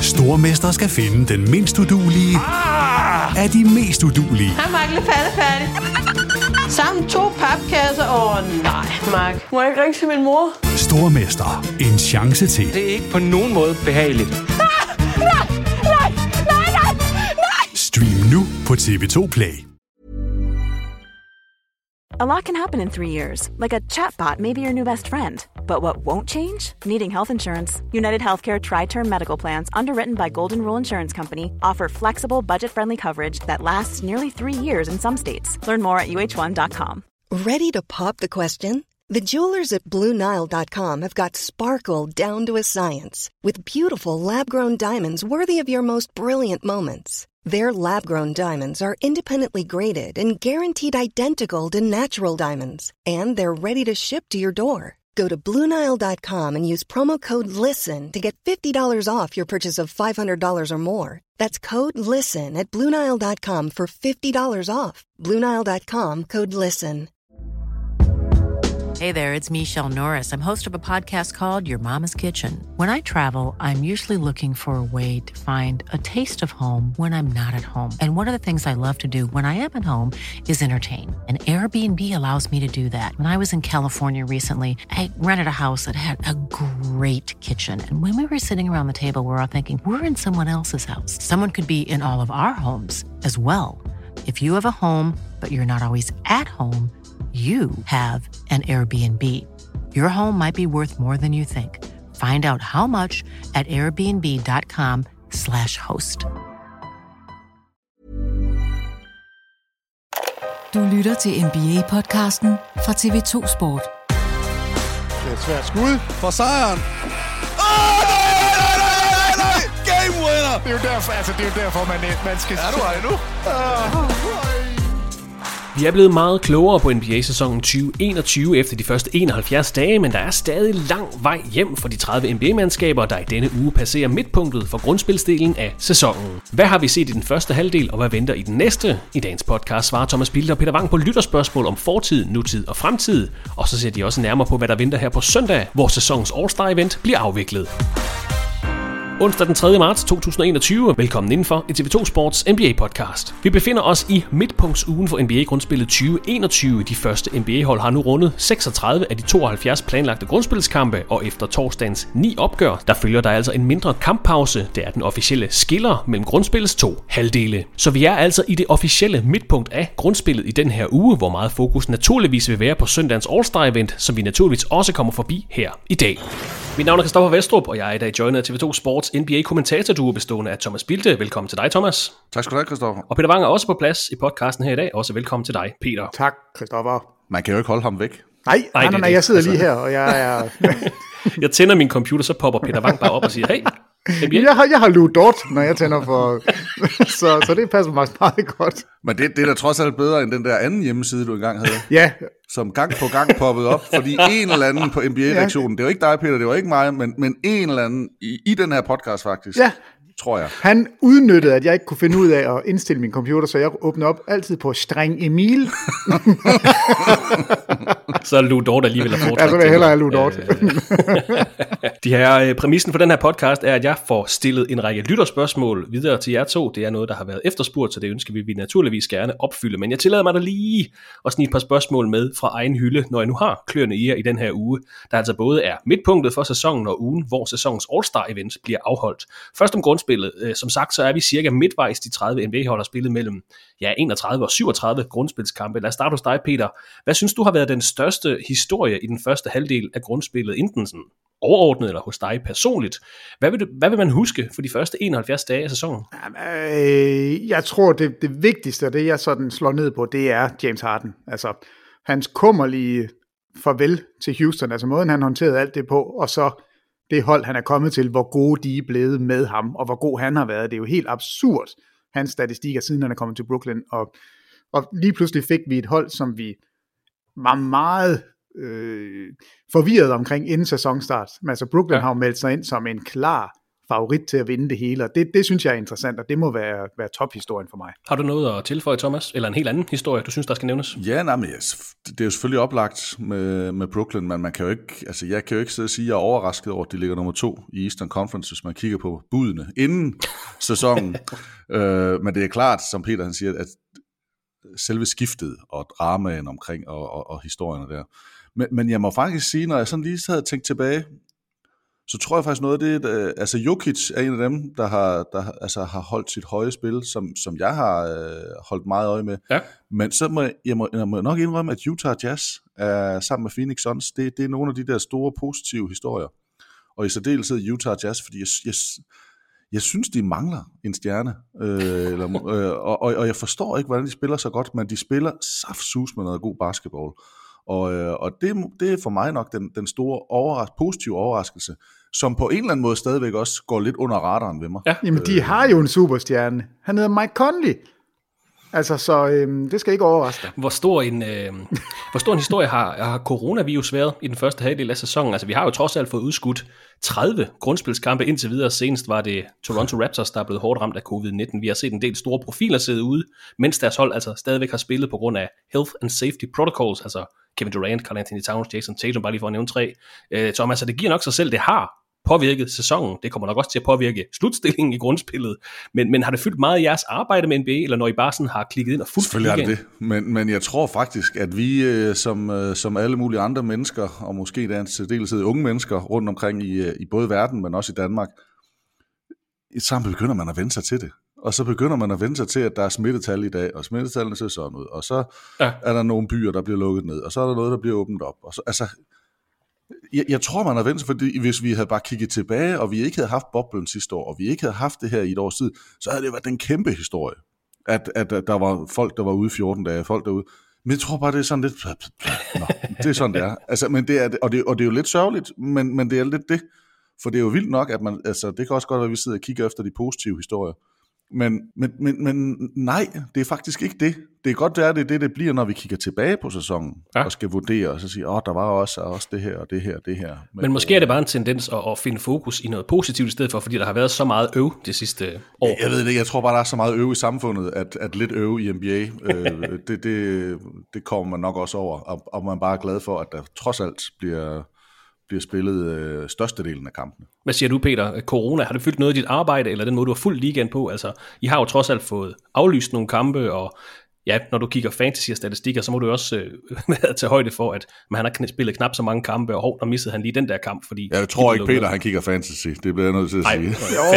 Stormester skal finde den mindst uduelige af de mest uduelige. Hej, Mark. Lidt færdig. Sammen 2 papkasser. Nej, Mark. Må jeg ikke ringe til min mor? Stormester. En chance til. Det er ikke på nogen måde behageligt. Nej. Stream nu på TV2 Play. A lot can happen in 3 years, like a chatbot may be your new best friend. But what won't change? Needing health insurance. United Healthcare Tri-Term Medical Plans, underwritten by Golden Rule Insurance Company, offer flexible, budget-friendly coverage that lasts nearly 3 years in some states. Learn more at uh1.com. Ready to pop the question? The jewelers at BlueNile.com have got sparkle down to a science with beautiful lab-grown diamonds worthy of your most brilliant moments. Their lab-grown diamonds are independently graded and guaranteed identical to natural diamonds, and they're ready to ship to your door. Go to BlueNile.com and use promo code LISTEN to get $50 off your purchase of $500 or more. That's code LISTEN at BlueNile.com for $50 off. BlueNile.com, code LISTEN. Hey there, it's Michelle Norris. I'm host of a podcast called Your Mama's Kitchen. When I travel, I'm usually looking for a way to find a taste of home when I'm not at home. And one of the things I love to do when I am at home is entertain. And Airbnb allows me to do that. When I was in California recently, I rented a house that had a great kitchen. And when we were sitting around the table, we were all thinking, we're in someone else's house. Someone could be in all of our homes as well. If you have a home, but you're not always at home, you have an Airbnb. Your home might be worth more than you think. Find out how much at airbnb.com/host. Du lytter til NBA-podcasten fra TV2 Sport. Det er et svært skud for sejren. Nej! Game winner! Det er jo derfor, man skal... Er du her nu? Vi er blevet meget klogere på NBA-sæsonen 2021 efter de første 71 dage, men der er stadig lang vej hjem for de 30 NBA-mandskaber, der i denne uge passerer midtpunktet for grundspilsdelen af sæsonen. Hvad har vi set i den første halvdel, og hvad venter i den næste? I dagens podcast svarer Thomas Bilde og Peter Wang på lytterspørgsmål om fortid, nutid og fremtid, og så ser de også nærmere på, hvad der venter her på søndag, hvor sæsonens All-Star-event bliver afviklet. Onsdag den 3. marts 2021. Velkommen indenfor i TV2 Sports NBA-podcast. Vi befinder os i midtpunktsugen for NBA-grundspillet 2021. De første NBA-hold har nu rundet 36 af de 72 planlagte grundspilskampe, og efter torsdagens 9 opgør, der følger der altså en mindre kamppause. Det er den officielle skiller mellem grundspillets 2 halvdele. Så vi er altså i det officielle midtpunkt af grundspillet i den her uge, hvor meget fokus naturligvis vil være på søndagens All-Star-event, som vi naturligvis også kommer forbi her i dag. Mit navn er Christoffer Vestrup, og jeg er i dag joinet af TV2 Sports NBA-kommentatorduo bestående af Thomas Bilde. Velkommen til dig, Thomas. Tak skal du have, Christoffer. Og Peter Wang er også på plads i podcasten her i dag. Også velkommen til dig, Peter. Tak, Christoffer. Man kan jo ikke holde ham væk. Nej, jeg sidder lige her, og jeg er... Jeg tænder min computer, så popper Peter Wang bare op og siger, hey, jeg har Lou Dort, når jeg tænder for... så det passer mig meget godt. Men det er da trods alt bedre end den der anden hjemmeside, du engang havde. Ja. Som gang på gang poppede op, fordi en eller anden på NBA-redaktionen, det var ikke dig, Peter, det var ikke mig, men en eller anden i den her podcast faktisk, tror jeg. Han udnyttede, at jeg ikke kunne finde ud af at indstille min computer, så jeg åbnede op altid på streng Emil. Så er Lou Dort alligevel at foretrække. Ja, så vil jeg hellere have Lou Dort. De her præmissen for den her podcast er, at jeg får stillet en række lytterspørgsmål videre til jer to. Det er noget, der har været efterspurgt, så det ønsker vi naturligvis gerne opfylde. Men jeg tillader mig da lige at snige et par spørgsmål med fra egen hylde, når jeg nu har kløerne i jer i den her uge, der altså både er midtpunktet for sæsonen og ugen, hvor sæsonens All-Star-event bliver afholdt. Først om grundspillet. Som sagt, så er vi cirka midtvejs. De 30 NBA-hold har spillet mellem 31 og 37 grundspilskampe. Lad os starte hos dig, Peter. Hvad synes du har været den største historie i den første halvdel af grundspillet, enten sådan overordnet eller hos dig personligt? Hvad vil man huske for de første 71 dage af sæsonen? Jeg tror, det vigtigste, og det jeg sådan slår ned på, det er James Harden. Altså, hans kummerlige farvel til Houston, altså måden han håndterede alt det på, og så det hold, han er kommet til, hvor gode de er blevet med ham, og hvor god han har været. Det er jo helt absurd, hans statistikker, siden han er kommet til Brooklyn. Og lige pludselig fik vi et hold, som vi var meget forvirret omkring inden sæsonstart. Men altså Brooklyn har jo meldt sig ind som en klar favorit til at vinde det hele, og det synes jeg er interessant, og det må være tophistorien for mig. Har du noget at tilføje, Thomas? Eller en helt anden historie, du synes, der skal nævnes? Ja, men det er jo selvfølgelig oplagt med Brooklyn, men man kan jo ikke, altså jeg kan jo ikke sidde og sige, at jeg er overrasket over, at de ligger nummer 2 i Eastern Conference, hvis man kigger på budene inden sæsonen. Men det er klart, som Peter han siger, at selve skiftet og dramaen omkring og historierne der. Men jeg må faktisk sige, når jeg sådan lige havde tænkt tilbage, så tror jeg faktisk noget af det, altså Jokic er en af dem, der har holdt sit høje spil, som jeg har holdt meget øje med. Ja. Men så jeg må nok indrømme, at Utah Jazz er sammen med Phoenix Suns, det er nogle af de der store positive historier. Og i særdeleshed Utah Jazz, fordi jeg synes, de mangler en stjerne. Og jeg forstår ikke, hvordan de spiller så godt, men de spiller saftsus med noget god basketball. Og det er for mig nok den store positive overraskelse, som på en eller anden måde stadigvæk også går lidt under radaren ved mig. Ja. Jamen, de har jo en superstjerne. Han hedder Mike Conley. Altså, så det skal ikke overraske dig. Hvor stor en historie har coronavirus været i den første halvdel af sæsonen? Altså, vi har jo trods alt fået udskudt 30 grundspilskampe indtil videre. Senest var det Toronto Raptors, der er blevet hårdt ramt af covid-19. Vi har set en del store profiler sidde ude, mens deres hold altså stadigvæk har spillet på grund af health and safety protocols, altså Kevin Durant, Karl Anthony Towns, Jason Tatum, bare lige for at nævne 3. Tom, altså det giver nok sig selv, det har påvirket sæsonen. Det kommer nok også til at påvirke slutstillingen i grundspillet. Men har det fyldt meget i jeres arbejde med NBA, eller når I bare sådan har klikket ind og fuldt? Selvfølgelig er det det. Men jeg tror faktisk, at vi som alle mulige andre mennesker, og måske der særdeleshed unge mennesker rundt omkring i både verden, men også i Danmark, sammen begynder man at vende sig til det. Og så begynder man at vende sig til, at der er smittetal i dag, og smittetallene ser sådan ud. Og så er der nogle byer, der bliver lukket ned, og så er der noget, der bliver åbnet op. Og så, altså, jeg tror, man har vendt sig, fordi hvis vi havde bare kigget tilbage, og vi ikke havde haft boblen sidste år, og vi ikke havde haft det her i et års tid, så havde det været en kæmpe historie, at der var folk, der var ude 14 dage, folk derude. Men jeg tror bare, det er sådan lidt... Nå, det er sådan, det er. Altså, men det er og det er jo lidt sørgeligt, men det er lidt det. For det er jo vildt nok, at man... Altså, det kan også godt være, at vi sidder og kigger efter de positive historier. Men nej, det er faktisk ikke det. Det er godt, det bliver, når vi kigger tilbage på sæsonen, og skal vurdere, og så sige, der var også det her, og det her, og det her. Men måske er det bare en tendens at finde fokus i noget positivt i stedet for, fordi der har været så meget øv det sidste år. Jeg ved det, jeg tror bare, der er så meget øv i samfundet, at lidt øv i NBA, det kommer man nok også over, og man bare er glad for, at der trods alt bliver spillet størstedelen af kampene. Hvad siger du, Peter? Corona, har det fyldt noget i dit arbejde, eller den måde, du har fulgt ligaen på? Altså, I har jo trods alt fået aflyst nogle kampe, og ja, når du kigger fantasy og statistikker, så må du også tage højde for, at man har spillet knap så mange kampe, og der missede han lige den der kamp, fordi... Jeg tror ikke, Peter, han kigger fantasy. Det bliver jeg nødt til at sige.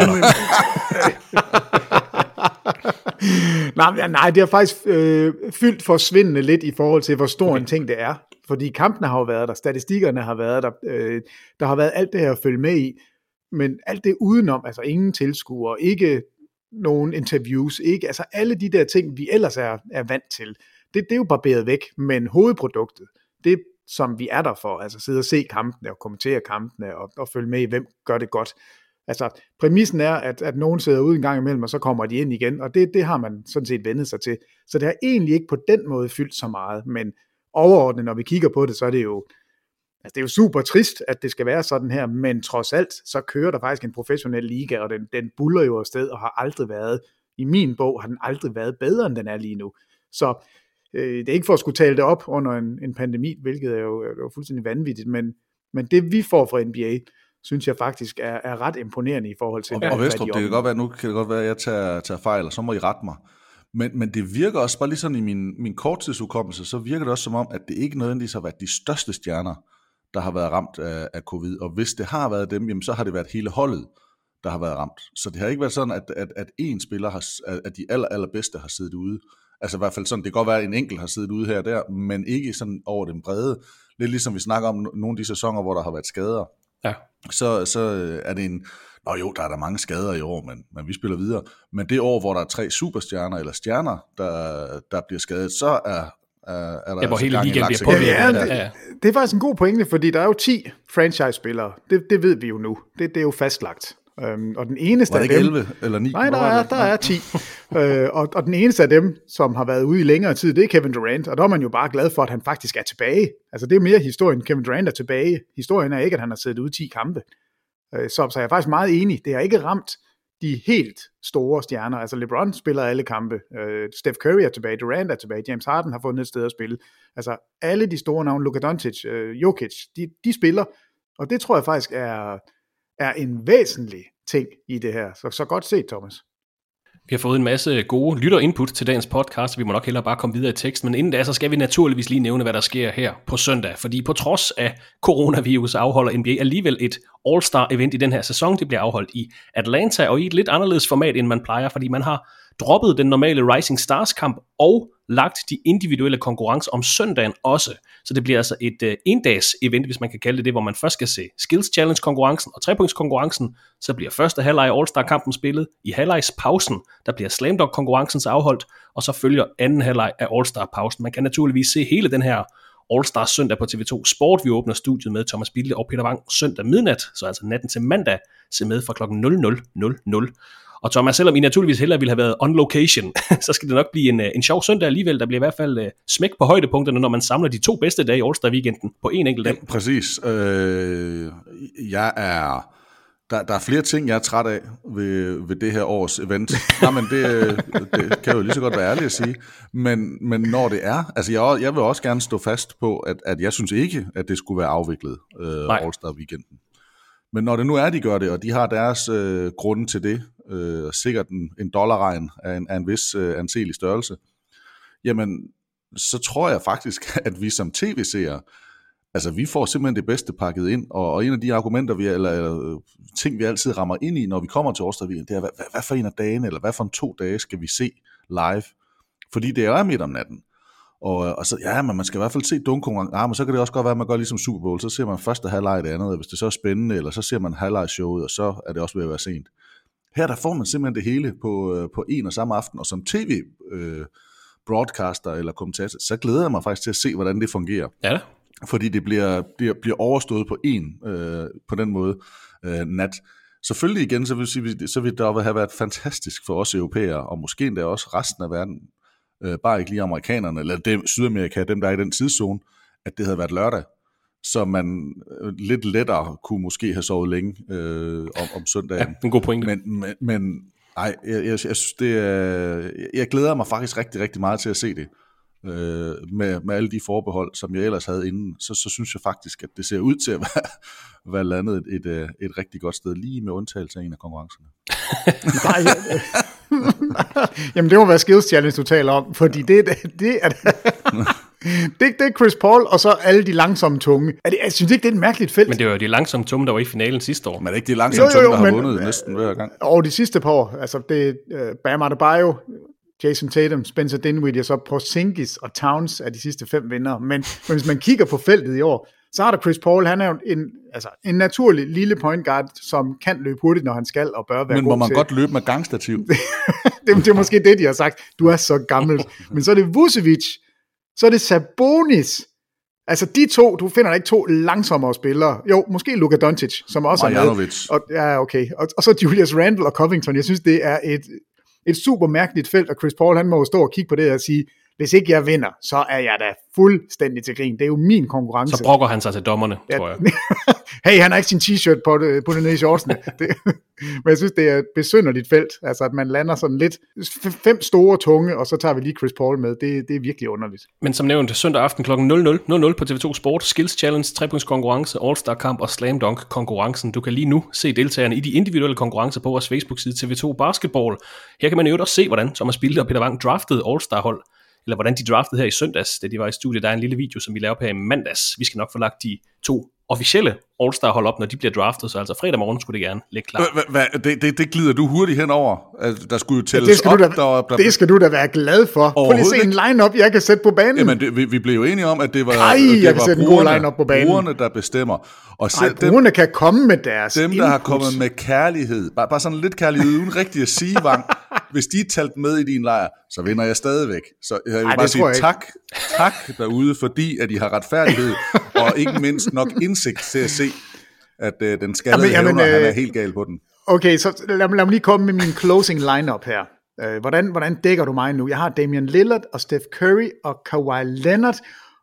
Nej, det har faktisk fyldt forsvindende lidt i forhold til, hvor stor en ting det er. Fordi kampene har jo været der, statistikkerne har været der, der har været alt det her at følge med i, men alt det udenom, altså ingen tilskuere, ikke nogen interviews, ikke, altså alle de der ting, vi ellers er vant til, det er jo barberet væk, men hovedproduktet, det som vi er der for, altså sidde og se kampene og kommentere kampene og følge med i, hvem gør det godt. Altså præmissen er, at nogen sidder ude en gang imellem, og så kommer de ind igen, og det har man sådan set vendet sig til. Så det har egentlig ikke på den måde fyldt så meget, men overordnet, når vi kigger på det, så er det jo, altså det er jo super trist, at det skal være sådan her, men trods alt, så kører der faktisk en professionel liga, og den buller jo afsted, og har aldrig været, i min bog, har den aldrig været bedre, end den er lige nu. Så det er ikke for at skulle tale det op under en pandemi, hvilket er jo fuldstændig vanvittigt, men det vi får fra NBA, synes jeg faktisk er ret imponerende i forhold til, og Vestrup, det kan godt være, nu kan det godt være, at jeg tager fejl, og så må I rette mig. Men det virker også, bare lige sådan i min korttidsudkommelse, så virker det også som om, at det ikke nødvendigvis har været de største stjerner, der har været ramt af covid. Og hvis det har været dem, jamen, så har det været hele holdet, der har været ramt. Så det har ikke været sådan, at én spiller, at de allerbedste har siddet ude. Altså i hvert fald sådan, det kan godt være, at en enkelt har siddet ude her og der, men ikke sådan over den brede. Lidt ligesom vi snakker om nogle af de sæsoner, hvor der har været skader. Ja. Så er det en... Nå jo, der er der mange skader i år, men vi spiller videre. Men det år, hvor der er 3 superstjerner eller stjerner, der bliver skadet, så er der hvor hele gang i ligaen bliver påvirket. Det er faktisk en god pointe, fordi der er jo 10 franchise-spillere. Det ved vi jo nu. Det er jo fastlagt. Og den eneste af dem... 11 eller 9? Nej, der er 10. Og den eneste af dem, som har været ude i længere tid, det er Kevin Durant. Og der er man jo bare glad for, at han faktisk er tilbage. Altså det er mere historien, Kevin Durant er tilbage. Historien er ikke, at han har siddet ude 10 kampe. Så jeg er faktisk meget enig. Det har ikke ramt de helt store stjerner. Altså LeBron spiller alle kampe. Steph Curry er tilbage, Durant er tilbage, James Harden har fundet et sted at spille. Altså alle de store navne, Luka Doncic, Jokic, de spiller. Og det tror jeg faktisk er en væsentlig ting i det her. Så godt set, Thomas. Vi har fået en masse gode lytterinput til dagens podcast, vi må nok hellere bare komme videre i teksten, men inden da, så skal vi naturligvis lige nævne, hvad der sker her på søndag, fordi på trods af coronavirus afholder NBA alligevel et All-Star-event i den her sæson. Det bliver afholdt i Atlanta, og i et lidt anderledes format, end man plejer, fordi man har droppet den normale Rising Stars-kamp og lagt de individuelle konkurrencer om søndagen også. Så det bliver altså et endags-event, hvis man kan kalde det, hvor man først skal se Skills Challenge-konkurrencen og 3-punkts-konkurrencen. Så bliver første halvleg af All-Star-kampen spillet. I halvlegspausen, der bliver Slam Dunk-konkurrencen afholdt, og så følger anden halvleg af All-Star-pausen. Man kan naturligvis se hele den her All-Star søndag på TV2 Sport. Vi åbner studiet med Thomas Bilde og Peter Wang søndag midnat, så altså natten til mandag, se med fra klokken 00:00. Og Thomas, selvom I naturligvis hellere ville have været on location, så skal det nok blive en sjov søndag alligevel. Der bliver i hvert fald smæk på højdepunkterne, når man samler de 2 bedste dage i All-Star-weekenden på en enkelt dag. Ja, præcis. Der er flere ting, jeg er træt af ved det her års event. Nej, men det kan jeg jo lige så godt være ærlig at sige. Men når det er, altså jeg vil også gerne stå fast på, at jeg synes ikke, at det skulle være afviklet All-Star-weekenden. Men når det nu er, de gør det, og de har deres grunde til det, sikkert en dollarregn af en vis anselig størrelse, jamen, så tror jeg faktisk, at vi som tv-seere, altså vi får simpelthen det bedste pakket ind, og en af de argumenter, eller ting, vi altid rammer ind i, når vi kommer til All-Star-weekend, det er, hvad for en af dagene, eller hvad for 2 dage skal vi se live? Fordi det er midt om natten. Og så, ja, men man skal i hvert fald se dunkkonkurrence. Men så kan det også godt være, at man gør ligesom Super Bowl. Så ser man første halvleg i det andet, og hvis det så er spændende, eller så ser man halvlegshowet, og så er det også ved at være sent. Her der får man simpelthen det hele på en og samme aften, og som tv-broadcaster eller kommentator, så glæder jeg mig faktisk til at se, hvordan det fungerer. Ja. Fordi det bliver overstået på den måde nat. Selvfølgelig igen, så vil det have været fantastisk for os europæere, og måske endda også resten af verden, bare ikke lige amerikanerne, eller Sydamerika, dem der er i den tidszone, at det havde været lørdag, så man lidt lettere kunne måske have sovet længe om søndagen. Ja, en god pointe. Men nej, jeg synes, jeg glæder mig faktisk rigtig, rigtig meget til at se det. Med alle de forbehold, som jeg ellers havde inden, så synes jeg faktisk, at det ser ud til at være landet et rigtig godt sted, lige med undtagelse af en af konkurrencerne. Jamen det må være Skills Challenge, du taler om, fordi det er Chris Paul, og så alle de langsomme tunge. Jeg synes ikke, det er et mærkeligt felt. Men det var jo de langsomme tunge, der var i finalen sidste år. Men det er ikke de langsomme tunge, der har vundet næsten hver gang. Og de sidste par år, altså det er Bam Adebayo, Jason Tatum, Spencer Dinwiddie, og så Porzingis og Towns er de sidste 5 vindere. Men hvis man kigger på feltet i år, så har der Chris Paul, han er jo en naturlig lille point guard, som kan løbe hurtigt, når han skal, og bør være god til. Men må man godt løbe med gangstativ? det er måske det, de har sagt. Du er så gammel. Men så er det Vucevic, så er det Sabonis. Altså de 2, du finder der ikke 2 langsommere spillere. Jo, måske Luka Doncic, som også er med. Ja, okay. Og så Julius Randle og Covington. Jeg synes, det er et super mærkeligt felt, og Chris Paul, han må jo stå og kigge på det og sige, hvis ikke jeg vinder, så er jeg da fuldstændig til grin. Det er jo min konkurrence. Så brokker han sig til dommerne, tror jeg. Hey, han har ikke sin t-shirt på det nede i shortsene. Men jeg synes, det er et besynderligt felt. Altså, at man lander sådan lidt 5 store tunge, og så tager vi lige Chris Paul med. Det er virkelig underligt. Men som nævnt, søndag aften kl. 00:00 på TV2 Sport, Skills Challenge, 3-punktskonkurrence, All-Star-kamp og Slam Dunk-konkurrencen. Du kan lige nu se deltagerne i de individuelle konkurrencer på vores Facebook-side TV2 Basketball. Her kan man jo også se, hvordan Thomas Bilde og Peter Wang draftede All-Star-hold, eller hvordan de draftede her i søndags, da de var i studiet. Der er en lille video, som vi laver her i mandags. Vi skal nok få lagt de 2 officielle All-Star hold op, når de bliver draftet, så altså fredag morgen skulle det gerne ligge klar. Det glider du hurtigt henover. Altså, der skulle jo tælles op. Det skal du da være glad for. Prøv lige at se en line-up, jeg kan sætte på banen. Jamen, vi blev jo enige om, at det var, jeg kan sætte en god line-up på banen. Brugerne, der bestemmer. Og brugerne kan komme med deres dem, der har kommet med kærlighed, bare sådan lidt kærlighed, uden rigtig at sige, Wang, hvis de er talt med i din lejr, så vinder jeg stadigvæk. Så jeg vil bare sige tak derude, fordi at I har retfærdighed, og ikke mindst nok indsigt til at se, at den skaldede hævner, han er helt gal på den. Okay, så lad mig lige komme med min closing lineup her. Hvordan dækker du mig nu? Jeg har Damian Lillard og Steph Curry og Kawhi Leonard,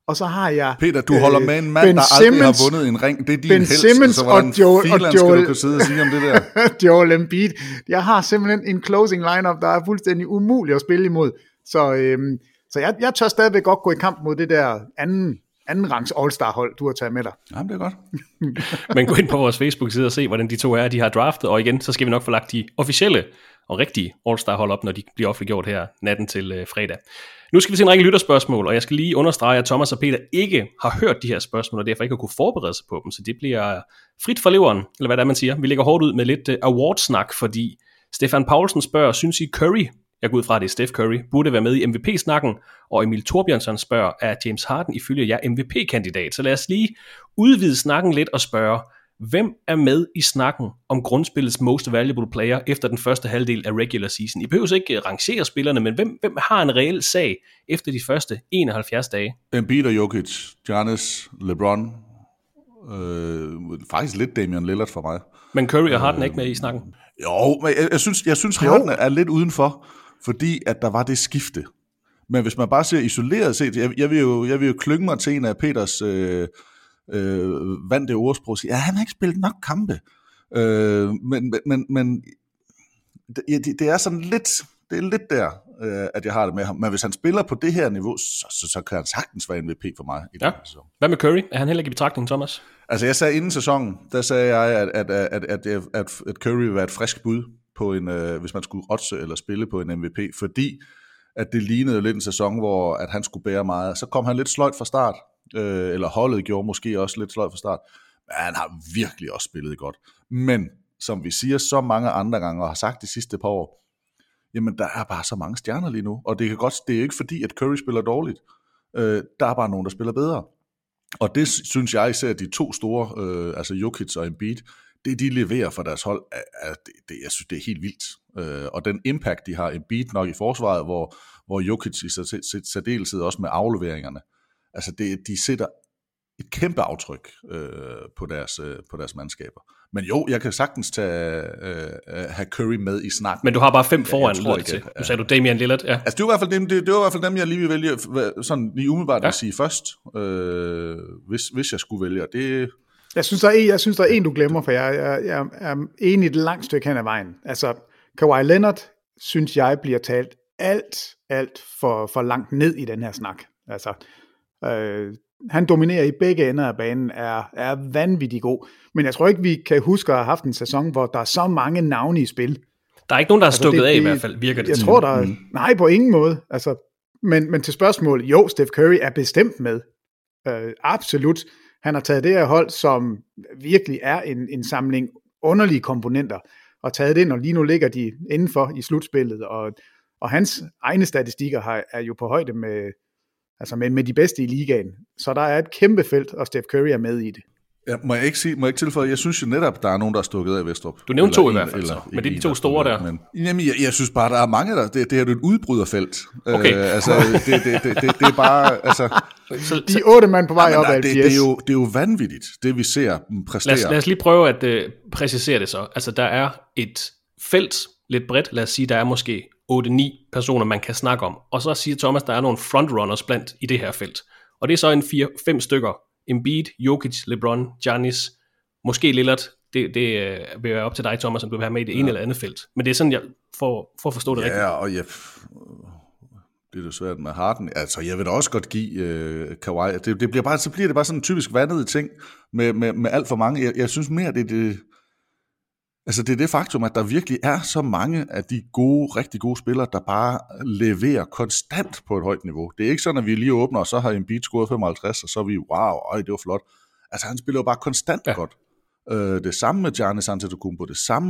og så har jeg... Peter, du holder med en mand, der aldrig har vundet en ring. Det er din Ben held, Simmons så hvordan og skal du kunne sidde og sige om det der? Joel Embiid. Jeg har simpelthen en closing lineup, der er fuldstændig umulig at spille imod. Så jeg tør stadigvæk godt gå i kamp mod det der anden rangs All-Star-hold, du har taget med dig. Jamen, det er godt. Men gå ind på vores Facebook-side og se, hvordan de to de har draftet, og igen, så skal vi nok få lagt de officielle og rigtige All-Star-hold op, når de bliver offentliggjort her natten til fredag. Nu skal vi se en række lytterspørgsmål, og jeg skal lige understrege, at Thomas og Peter ikke har hørt de her spørgsmål, og derfor ikke har kunne forberede sig på dem, så det bliver frit for leveren, eller hvad det er, man siger. Vi lægger hårdt ud med lidt awardsnak, fordi Stefan Paulsen spørger, synes I Curry, jeg går ud fra, at det er Steph Curry, burde være med i MVP-snakken, og Emil Torbjørnsson spørger, er James Harden ifølge jer MVP-kandidat? Så lad os lige udvide snakken lidt og spørge, hvem er med i snakken om grundspillets most valuable player efter den første halvdel af regular season? I behøver ikke rangere spillerne, men hvem har en reel sag efter de første 71 dage? Embiid og Jokic, Giannis, LeBron, faktisk lidt Damian Lillard for mig. Men Curry og Harden er ikke med i snakken? Jo, men jeg synes Harden er lidt udenfor, fordi at der var det skifte. Men hvis man bare ser isoleret set, jeg vil jo klynge mig til en af Peters vante ordsprog og sige, han har ikke spillet nok kampe. Men det er sådan lidt, det er lidt der, at jeg har det med ham. Men hvis han spiller på det her niveau, så kan han sagtens være MVP for mig i den her sæson. Hvad med Curry? Er han heller ikke i betragtning, Thomas? Altså jeg sagde inden sæsonen, der sagde jeg, at Curry vil være et frisk bud på en, hvis man skulle oddse eller spille på en MVP, fordi at det lignede lidt en sæson, hvor at han skulle bære meget. Så kom han lidt sløjt fra start, eller holdet gjorde måske også lidt sløjt fra start, men han har virkelig også spillet godt. Men som vi siger så mange andre gange, og har sagt de sidste par år, jamen der er bare så mange stjerner lige nu, og det er jo ikke fordi, at Curry spiller dårligt. Der er bare nogen, der spiller bedre. Og det synes jeg især, de to store, altså Jokic og Embiid, det de leverer for deres hold, jeg synes det er helt vildt. Og den impact de har, Embiid nok i forsvaret, hvor Jokic i særdeleshed også med afleveringerne, altså de sætter et kæmpe aftryk på deres mandskaber. Men jo, jeg kan sagtens have Curry med i snakken. Men du har bare 5 foran, lyder det til. Nu sagde du Damian Lillard, ja. Altså det var i hvert fald dem, jeg lige vil vælge, sådan lige umiddelbart at sige først, hvis jeg skulle vælge. Det... Jeg synes, der er en, du glemmer, for jeg er enig et langt stykke hen ad vejen. Altså, Kawhi Leonard, synes jeg, bliver talt alt for langt ned i den her snak. Altså, han dominerer i begge ender af banen, er vanvittig god. Men jeg tror ikke, vi kan huske at have haft en sæson, hvor der er så mange navne i spil. Der er ikke nogen, der har stukket af i hvert fald, virker det. Jeg tror, der er... Nej, på ingen måde. Altså, men til spørgsmålet, jo, Steph Curry er bestemt med. Absolut. Han har taget det her hold, som virkelig er en samling underlige komponenter, og taget det ind, og lige nu ligger de indenfor i slutspillet, og hans egne statistikker er jo på højde med de bedste i ligaen. Så der er et kæmpe felt, og Steph Curry er med i det. Ja, må jeg ikke tilføje, jeg synes jo netop, der er nogen, der er stukket af Vestrup. Du nævnte 2 i hvert fald, men det er de 2 store der. Men, jamen, jeg synes bare, der er mange der. Det er jo et udbryderfelt. Okay. Altså, det er bare... Altså, de 8 mand på vej op af det er jo vanvittigt, det vi ser præstere. Lad os lige prøve at præcisere det så. Altså, der er et felt, lidt bredt, lad os sige, der er måske 8-9 personer, man kan snakke om. Og så siger Thomas, der er nogle frontrunners blandt i det her felt. Og det er så en 4-5 stykker. Embiid, Jokic, LeBron, Giannis, måske Lillard. Det vil være op til dig, Thomas, om du vil være med i det ene eller andet felt. Men det er sådan, jeg for at forstå det rigtigt. Ja, og det er jo svært med Harden. Altså, jeg vil da også godt give Kawhi. Så bliver det bare sådan en typisk vandet ting med alt for mange. Jeg synes mere, det er det faktum, at der virkelig er så mange af de rigtig gode spillere, der bare leverer konstant på et højt niveau. Det er ikke sådan, at vi lige åbner, og så har Embiid scoret 55, og så er vi, wow, det var flot. Altså, han spiller jo bare konstant godt. Det samme med Giannis Antetokounmpo, det samme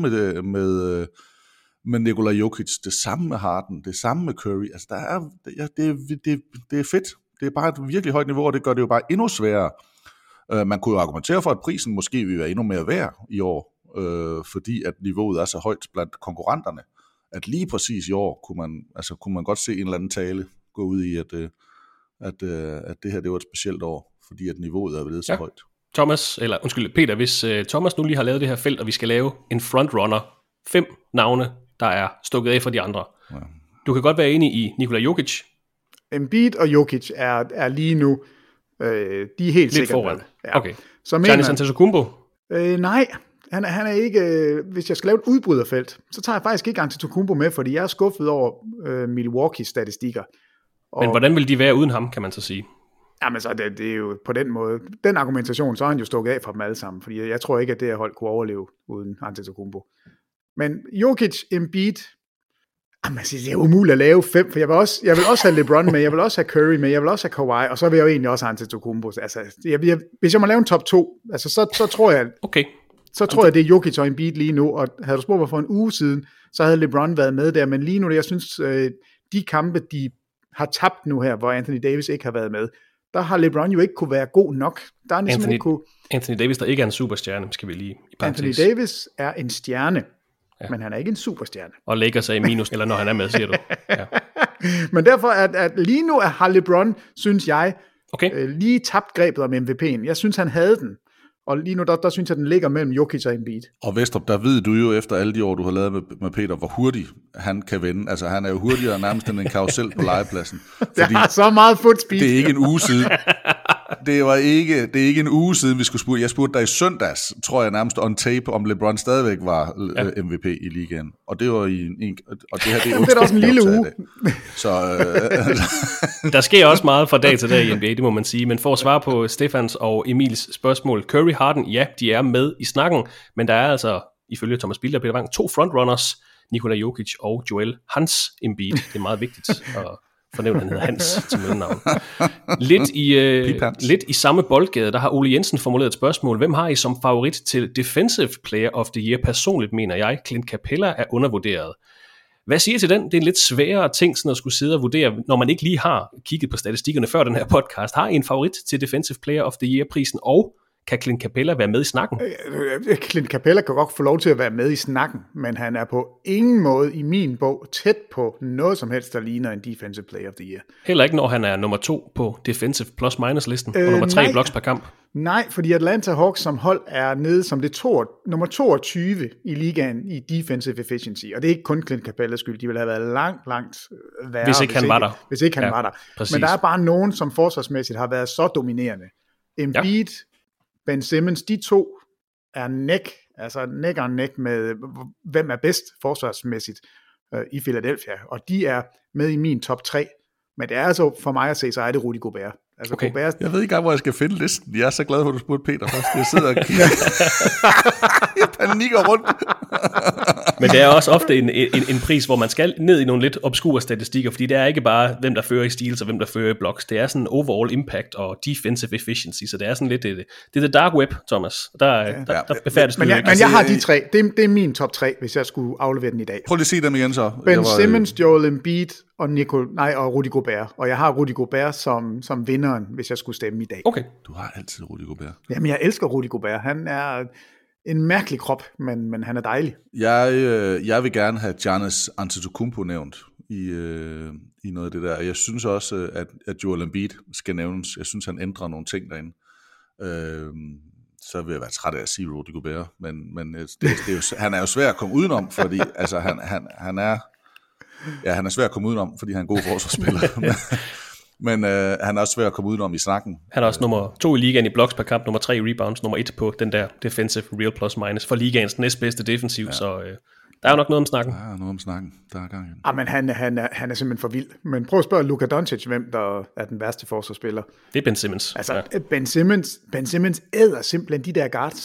med Nikola Jokic, det samme med Harden, det samme med Curry. Altså, det er fedt. Det er bare et virkelig højt niveau, og det gør det jo bare endnu sværere. Man kunne jo argumentere for, at prisen måske vil være endnu mere værd i år, fordi at niveauet er så højt blandt konkurrenterne, at lige præcis i år kunne man godt se en eller anden tale gå ud i, at det her det var et specielt år, fordi at niveauet er blevet så højt. Peter, hvis Thomas nu lige har lavet det her felt, og vi skal lave en frontrunner, 5 navne, der er stukket af for de andre. Ja. Du kan godt være enig i Nikola Jokic. Embiid og Jokic er lige nu De er helt sikkert foran. Ja. Okay. Så Giannis Antetokounmpo? Nej, han er ikke... hvis jeg skal lave et udbryderfelt, så tager jeg faktisk ikke Antetokounmpo med, fordi jeg er skuffet over Milwaukees statistikker. Men hvordan vil de være uden ham, kan man så sige? Jamen så det er jo på den måde, den argumentation, så er han jo stukket af fra dem alle sammen, fordi jeg tror ikke, at det her hold kunne overleve uden Antetokounmpo. Men Jokic, Embiid, det er umuligt at lave 5, for jeg vil også have LeBron med, jeg vil også have Curry med, jeg vil også have Kawhi, og så vil jeg jo egentlig også have Antetokounmpo. Altså, hvis jeg må lave en top 2, altså, så tror jeg, okay. Så tror jeg, det er Jokic og Embiid lige nu, og havde du spurgt mig for en uge siden, så havde LeBron været med der, men lige nu, jeg synes, de kampe, de har tabt nu her, hvor Anthony Davis ikke har været med, der har LeBron jo ikke kunne være god nok. Der er Anthony Davis, der ikke er en superstjerne, skal vi lige i parentes. Anthony Davis er en stjerne, men han er ikke en superstjerne. Og lægger sig i minus, eller når han er med, siger du. Ja. Men derfor, at lige nu har LeBron, synes jeg, lige tabt grebet om MVP'en. Jeg synes, han havde den. Og lige nu, der synes jeg, den ligger mellem Jokic og Embiid. Og Vestrup, der ved du jo efter alle de år, du har lavet med Peter, hvor hurtigt han kan vende. Altså, han er jo hurtigere nærmest end en karusel på legepladsen. Det har så meget footspeed. Det er ikke en uge siden. Det er ikke en uge siden, vi skulle spurgte. Jeg spurgte dig i søndags, tror jeg nærmest on tape, om LeBron stadigvæk var MVP i ligaen. Og det var og det her, det er det er også en lille uge. Så, Der sker også meget fra dag til dag i NBA, det må man sige. Men for at svare på Stefans og Emils spørgsmål, Curry, Harden, ja, de er med i snakken, men der er altså, ifølge Thomas Bilder og Peter Wang, 2 frontrunners, Nikola Jokic og Joel Hans Embiid. Det er meget vigtigt at fornævne, han hedder Hans til mellemnavn. Lidt i samme boldgade, der har Ole Jensen formuleret et spørgsmål. Hvem har I som favorit til Defensive Player of the Year? Personligt mener jeg, Clint Capella er undervurderet. Hvad siger I til den? Det er en lidt sværere ting, sådan at skulle sidde og vurdere, når man ikke lige har kigget på statistikkerne før den her podcast. Har I en favorit til Defensive Player of the Year-prisen, og kan Clint Capella være med i snakken? Clint Capella kan godt få lov til at være med i snakken, men han er på ingen måde i min bog tæt på noget som helst, der ligner en Defensive Player of the Year. Heller ikke, når han er nummer 2 på Defensive Plus-Minus-listen, og nummer 3 blocks per kamp? Nej, fordi Atlanta Hawks som hold er nede som det nummer 22 i ligaen i Defensive Efficiency, og det er ikke kun Clint Capellas skyld, de ville have været langt værre, hvis ikke han var der. Hvis ikke han var der. Præcis. Men der er bare nogen, som forsvarsmæssigt har været så dominerende. Embiid, Ben Simmons, de to er neck og neck med, hvem er bedst forsvarsmæssigt i Philadelphia, og de er med i min top 3, men det er altså for mig at se, så er det Rudy Gobert. Altså, okay. Gobert... Jeg ved ikke engang, hvor jeg skal finde listen. Jeg er så glad for, at du spurgte Peter først. Jeg sidder og jeg panikker rundt. Men det er også ofte en pris, hvor man skal ned i nogle lidt obskure statistikker, fordi det er ikke bare, hvem der fører i steals og hvem der fører i blocks. Det er sådan overall impact og defensive efficiency, så det er sådan lidt det er the dark web, Thomas. Der befærdes men jeg har de 3. Det er min top 3, hvis jeg skulle aflevere den i dag. Prøv lige at sige dem igen så. Ben Simmons, Joel Embiid og Rudy Gobert. Og jeg har Rudy Gobert som vinderen, hvis jeg skulle stemme i dag. Okay. Du har altid Rudy Gobert. Jamen, jeg elsker Rudy Gobert. Han er en mærkelig krop, men han er dejlig. Jeg vil gerne have Giannis Antetokounmpo nævnt i noget af det der. Jeg synes også, at Joel Embiid skal nævnes. Jeg synes, han ændrer nogle ting derinde. Så vil jeg være træt af at sige Rudy Gobert. Men det er jo, han er jo svær at komme udenom, fordi altså, han er svær at komme udenom, fordi han er en god forsvarsspiller. Men han er også svær at komme udenom i snakken. Han er også nummer 2 i ligaen i blocks per kamp, nummer 3 i rebounds, nummer 1 på den der defensive real plus minus for ligaens næstbedste defensiv, så der er jo nok noget om snakken. Der er noget om snakken, der er gang i. Ja, men han er simpelthen for vild. Men prøv at spørge Luka Doncic, hvem der er den værste forsvarsspiller. Det er Ben Simmons. Altså, Ben Simmons æder simpelthen de der guards,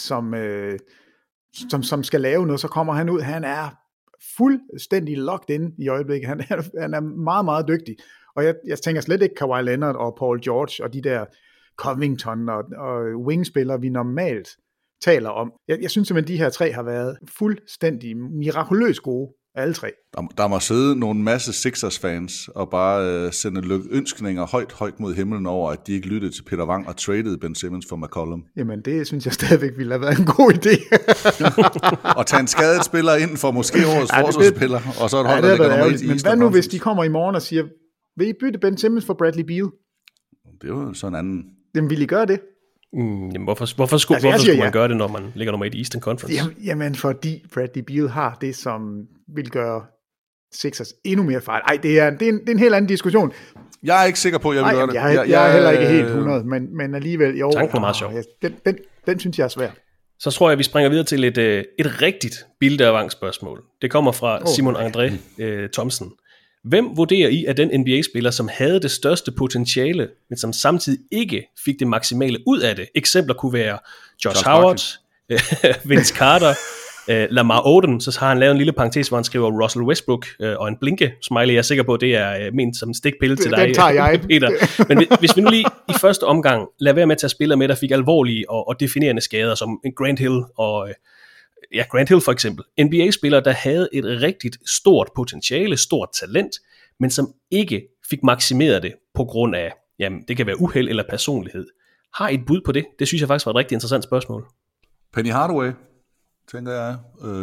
som skal lave noget, så kommer han ud. Han er fuldstændig locked in i øjeblikket. Han er meget, meget dygtig. Og jeg tænker slet ikke Kawhi Leonard og Paul George og de der Covington og wingspillere, vi normalt taler om. Jeg synes simpelthen, de her 3 har været fuldstændig mirakuløst gode, alle 3. Der må sidde nogle masse Sixers-fans og bare sende lykønskninger højt mod himlen over, at de ikke lyttede til Peter Wang og traded Ben Simmons for McCollum. Jamen, det synes jeg stadigvæk ville have været en god idé. Og tage en skadet spiller ind for måske årets forsvarsspiller, og så et hold, der ligger nummer 1 i. Men hvad nu, hvis de kommer i morgen og siger, vil I bytte Ben Simmons for Bradley Beal? Det er jo sådan en anden. Jamen, vil I gøre det? Jamen, hvorfor skulle man gøre det, når man ligger nummer 1 i Eastern Conference? Jamen, fordi Bradley Beal har det, som vil gøre Sixers endnu mere fejl. Ej, det er en helt anden diskussion. Jeg er ikke sikker på, at jeg vil gøre det. Jeg er heller ikke helt 100, men alligevel, jo. Tanken er meget sjov. Den synes jeg er svær. Så tror jeg, vi springer videre til et rigtigt Bilde-Avang-spørgsmål. Det kommer fra Simon André Thomsen. Hvem vurderer I, at den NBA-spiller, som havde det største potentiale, men som samtidig ikke fik det maksimale ud af det? Eksempler kunne være Josh Howard, Vince Carter, Lamar Odom. Så har han lavet en lille parentes, hvor han skriver Russell Westbrook og en blinke smiley. Jeg er sikker på, at det er ment som en stikpille til dig, den tager jeg. Peter. Men hvis vi nu lige i første omgang lader være med at tage spillere med, der fik alvorlige og definerende skader, som Grant Hill og... Grant Hill for eksempel. NBA-spillere, der havde et rigtigt stort potentiale, stort talent, men som ikke fik maksimeret det på grund af, det kan være uheld eller personlighed. Har I et bud på det? Det synes jeg faktisk var et rigtig interessant spørgsmål. Penny Hardaway, tænker jeg.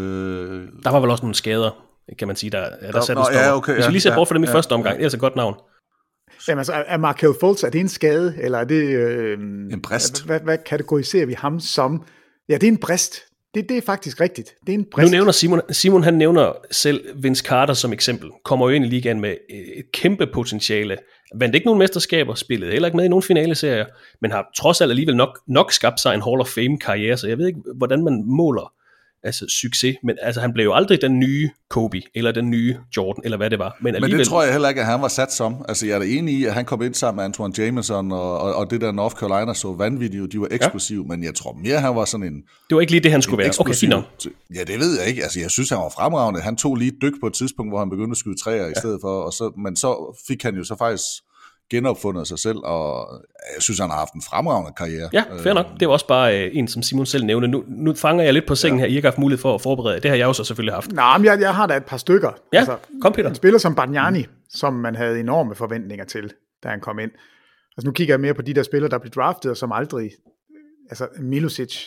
Der var vel også nogle skader, kan man sige, der satte en stopper. Okay, hvis vi lige ser bort for dem i første omgang, det er altså et godt navn. Jamen altså, er Markelle Fultz, er det en skade, eller er det... en brist. Hvad kategoriserer vi ham som? Ja, det er en brist. Det er faktisk rigtigt. Det er en brist. Nu nævner Simon han nævner selv Vince Carter som eksempel. Kommer jo ind i ligaen med et kæmpe potentiale. Vandt ikke nogen mesterskaber, spillede heller ikke med i nogen finaleserier, men har trods alt alligevel nok skabt sig en Hall of Fame-karriere, så jeg ved ikke, hvordan man måler succes, men altså han blev jo aldrig den nye Kobe, eller den nye Jordan, eller hvad det var. Men det tror jeg heller ikke, at han var sat som. Altså jeg er da enig i, at han kom ind sammen med Antoine Jameson, og det der North Carolina så vanvittigt, de var eksplosive, men jeg tror mere, han var sådan en... Det var ikke lige det, han skulle være. Okay, fint nok. Ja, det ved jeg ikke. Altså jeg synes, han var fremragende. Han tog lige et dyk på et tidspunkt, hvor han begyndte at skyde træer i stedet for, men så fik han jo så faktisk genopfundet sig selv, og jeg synes, han har haft en fremragende karriere. Ja, fair nok. Det var også bare en, som Simon selv nævnte. Nu fanger jeg lidt på sengen her. I har ikke haft mulighed for at forberede. Det har jeg jo så selvfølgelig haft. Nej, men jeg har da et par stykker. Ja, altså, kom Peter. En spiller som Bargnani, som man havde enorme forventninger til, da han kom ind. Altså nu kigger jeg mere på de der spillere, der blev draftet, og som aldrig... Altså Milicic...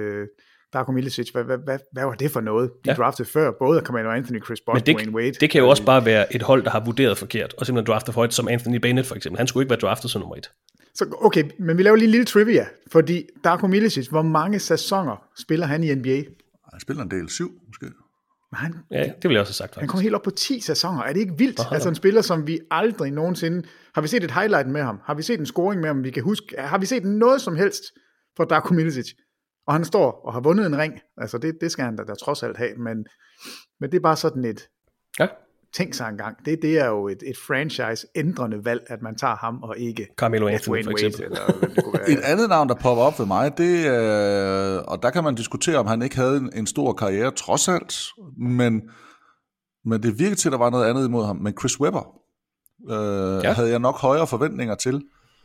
Darko Milicic, hvad var det for noget? De draftede før, både Carmelo Anthony, Chris Bosh, Dwayne Wade. Det kan jo også bare være et hold, der har vurderet forkert, og simpelthen draftet for højt, som Anthony Bennett for eksempel. Han skulle ikke være draftet som nummer 1. Så okay, men vi laver lige en lille trivia, fordi Darko Milicic, hvor mange sæsoner spiller han i NBA? Han spiller en del, 7 måske. Ja, det vil jeg også have sagt faktisk. Han kommer helt op på 10 sæsoner. Er det ikke vildt? Altså en spiller, som vi aldrig nogensinde... Har vi set et highlight med ham? Har vi set en scoring med ham, vi kan huske? Har vi set noget som helst fra Darko Milicic? Og han står og har vundet en ring. Altså det skal han da trods alt have. Men det er bare sådan et... Ja. Tænk sig engang. Det er jo et franchise-ændrende valg, at man tager ham og ikke... Carmelo Anthony for eksempel. Et andet navn, der popper op ved mig, det og der kan man diskutere, om han ikke havde en stor karriere trods alt, men det virkede til, at der var noget andet imod ham. Men Chris Webber havde jeg nok højere forventninger til.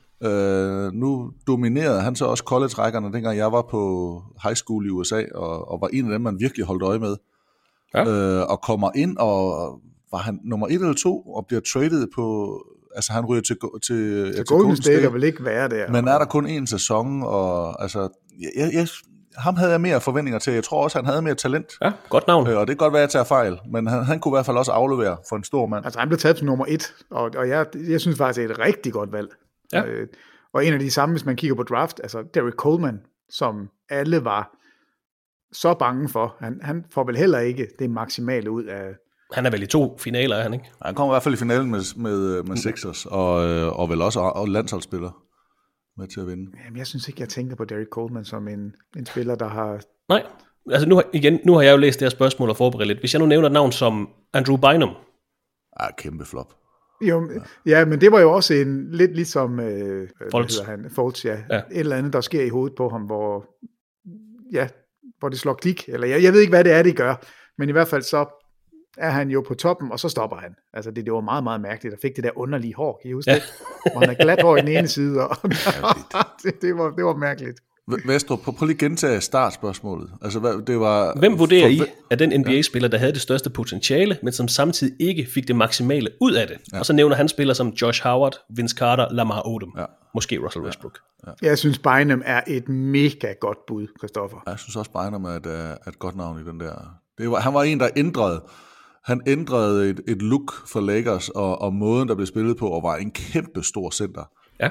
Nu dominerede han så også college-rækkerne, dengang jeg var på high school i USA, og var en af dem, man virkelig holdt øje med. Og kommer ind, og var han nummer 1 eller 2, og bliver traded på... Altså han ryger til Golden State, vil ikke være der. Men er der kun en sæson, og altså... ham havde jeg mere forventninger til. Jeg tror også, han havde mere talent. Ja, godt navn. Og det kan godt være, at jeg tager fejl, men han kunne i hvert fald også aflevere for en stor mand. Altså han blev taget som nummer 1, og jeg synes faktisk, det er et rigtig godt valg. Ja. Og en af de samme, hvis man kigger på draft, altså Derrick Coleman, som alle var så bange for, han får vel heller ikke det maksimale ud af... Han er vel i 2 finaler, er han ikke? Han kommer i hvert fald i finalen med Sixers, og vel også landsholdsspiller med til at vinde. Jamen, jeg synes ikke, jeg tænker på Derrick Coleman som en spiller, der har... Nej, altså nu har jeg jo læst det her spørgsmål og forberedt lidt. Hvis jeg nu nævner et navn som Andrew Bynum. Kæmpe flop. Jo, ja, men det var jo også lidt ligesom Fultz, ja. Et eller andet, der sker i hovedet på ham, hvor det slår klik, eller jeg ved ikke, hvad det er, det gør, men i hvert fald så er han jo på toppen, og så stopper han. Altså det var meget, meget mærkeligt, at fik det der underlige hår, kan I huske det? Og han er glat hår i den ene side, og det var mærkeligt. Vestrup, prøv lige gentage startspørgsmålet. Altså, det var... Hvem vurderer I, at den NBA-spiller, der havde det største potentiale, men som samtidig ikke fik det maksimale ud af det? Ja. Og så nævner han spillere som Josh Howard, Vince Carter, Lamar Odom. Ja. Måske Russell Westbrook. Ja. Jeg synes, Bynum er et mega godt bud, Christoffer. Jeg synes også, Bynum er et godt navn i den der... Han var en, der ændrede et look for Lakers, og måden, der blev spillet på, og var en kæmpe stor center. Ja.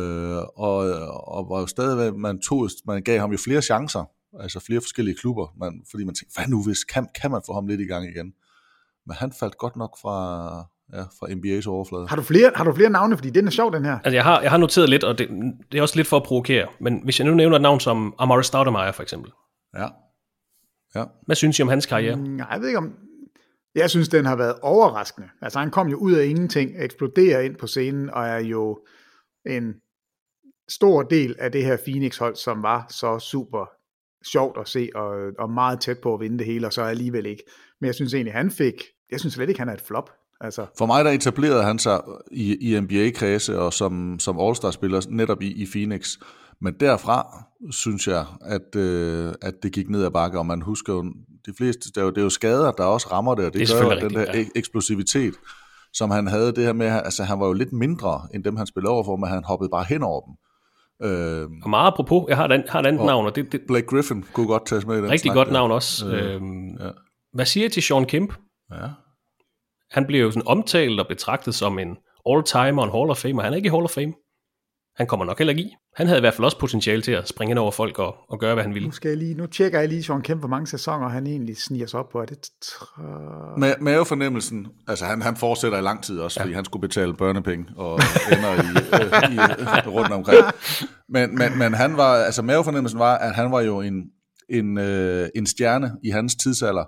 Og var jo stadigvæk, man gav ham jo flere chancer, altså flere forskellige klubber, fordi man tænkte, hvad nu hvis, kan man få ham lidt i gang igen? Men han faldt godt nok fra NBA's overflade. Har du flere navne, fordi den er sjov, den her? Altså, jeg har noteret lidt, og det er også lidt for at provokere, men hvis jeg nu nævner et navn som Amar'e Stoudemire for eksempel. Ja. Hvad synes I om hans karriere? Nej, jeg ved ikke om... Jeg synes, den har været overraskende. Altså, han kom jo ud af ingenting, eksploderer ind på scenen, og er jo en stor del af det her Phoenix-hold, som var så super sjovt at se, og meget tæt på at vinde det hele, og så alligevel ikke. Men jeg synes egentlig, jeg synes slet ikke, han er et flop. Altså. For mig, der etablerede han sig i NBA-kredse, og som All-Star-spiller netop i Phoenix. Men derfra synes jeg, at det gik ned ad bakke, og man husker jo, de fleste, det er jo skader, der også rammer det, og det gør den der eksplosivitet, som han havde det her med, altså han var jo lidt mindre, end dem han spillede over for, men han hoppede bare hen over dem. Og meget apropos, jeg har et andet navn, og det Blake Griffin kunne godt tages med i den rigtig snak, godt navn også. Hvad siger jeg til Sean Kemp? Ja. Han blev jo sådan omtalt og betragtet som en all-timer og en Hall of Fame, og han er ikke i Hall of Fame. Han kommer nok heller ikke i. Han havde i hvert fald også potentiale til at springe ind over folk og gøre, hvad han ville. Nu tjekker jeg lige Sean Kemp, hvor mange sæsoner han egentlig sniger sig op på. Er det mavefornemmelsen, altså han fortsætter i lang tid også, fordi han skulle betale børnepenge og ender i rundt omkring. Men han var, altså mavefornemmelsen var, at han var jo en stjerne i hans tidsalder,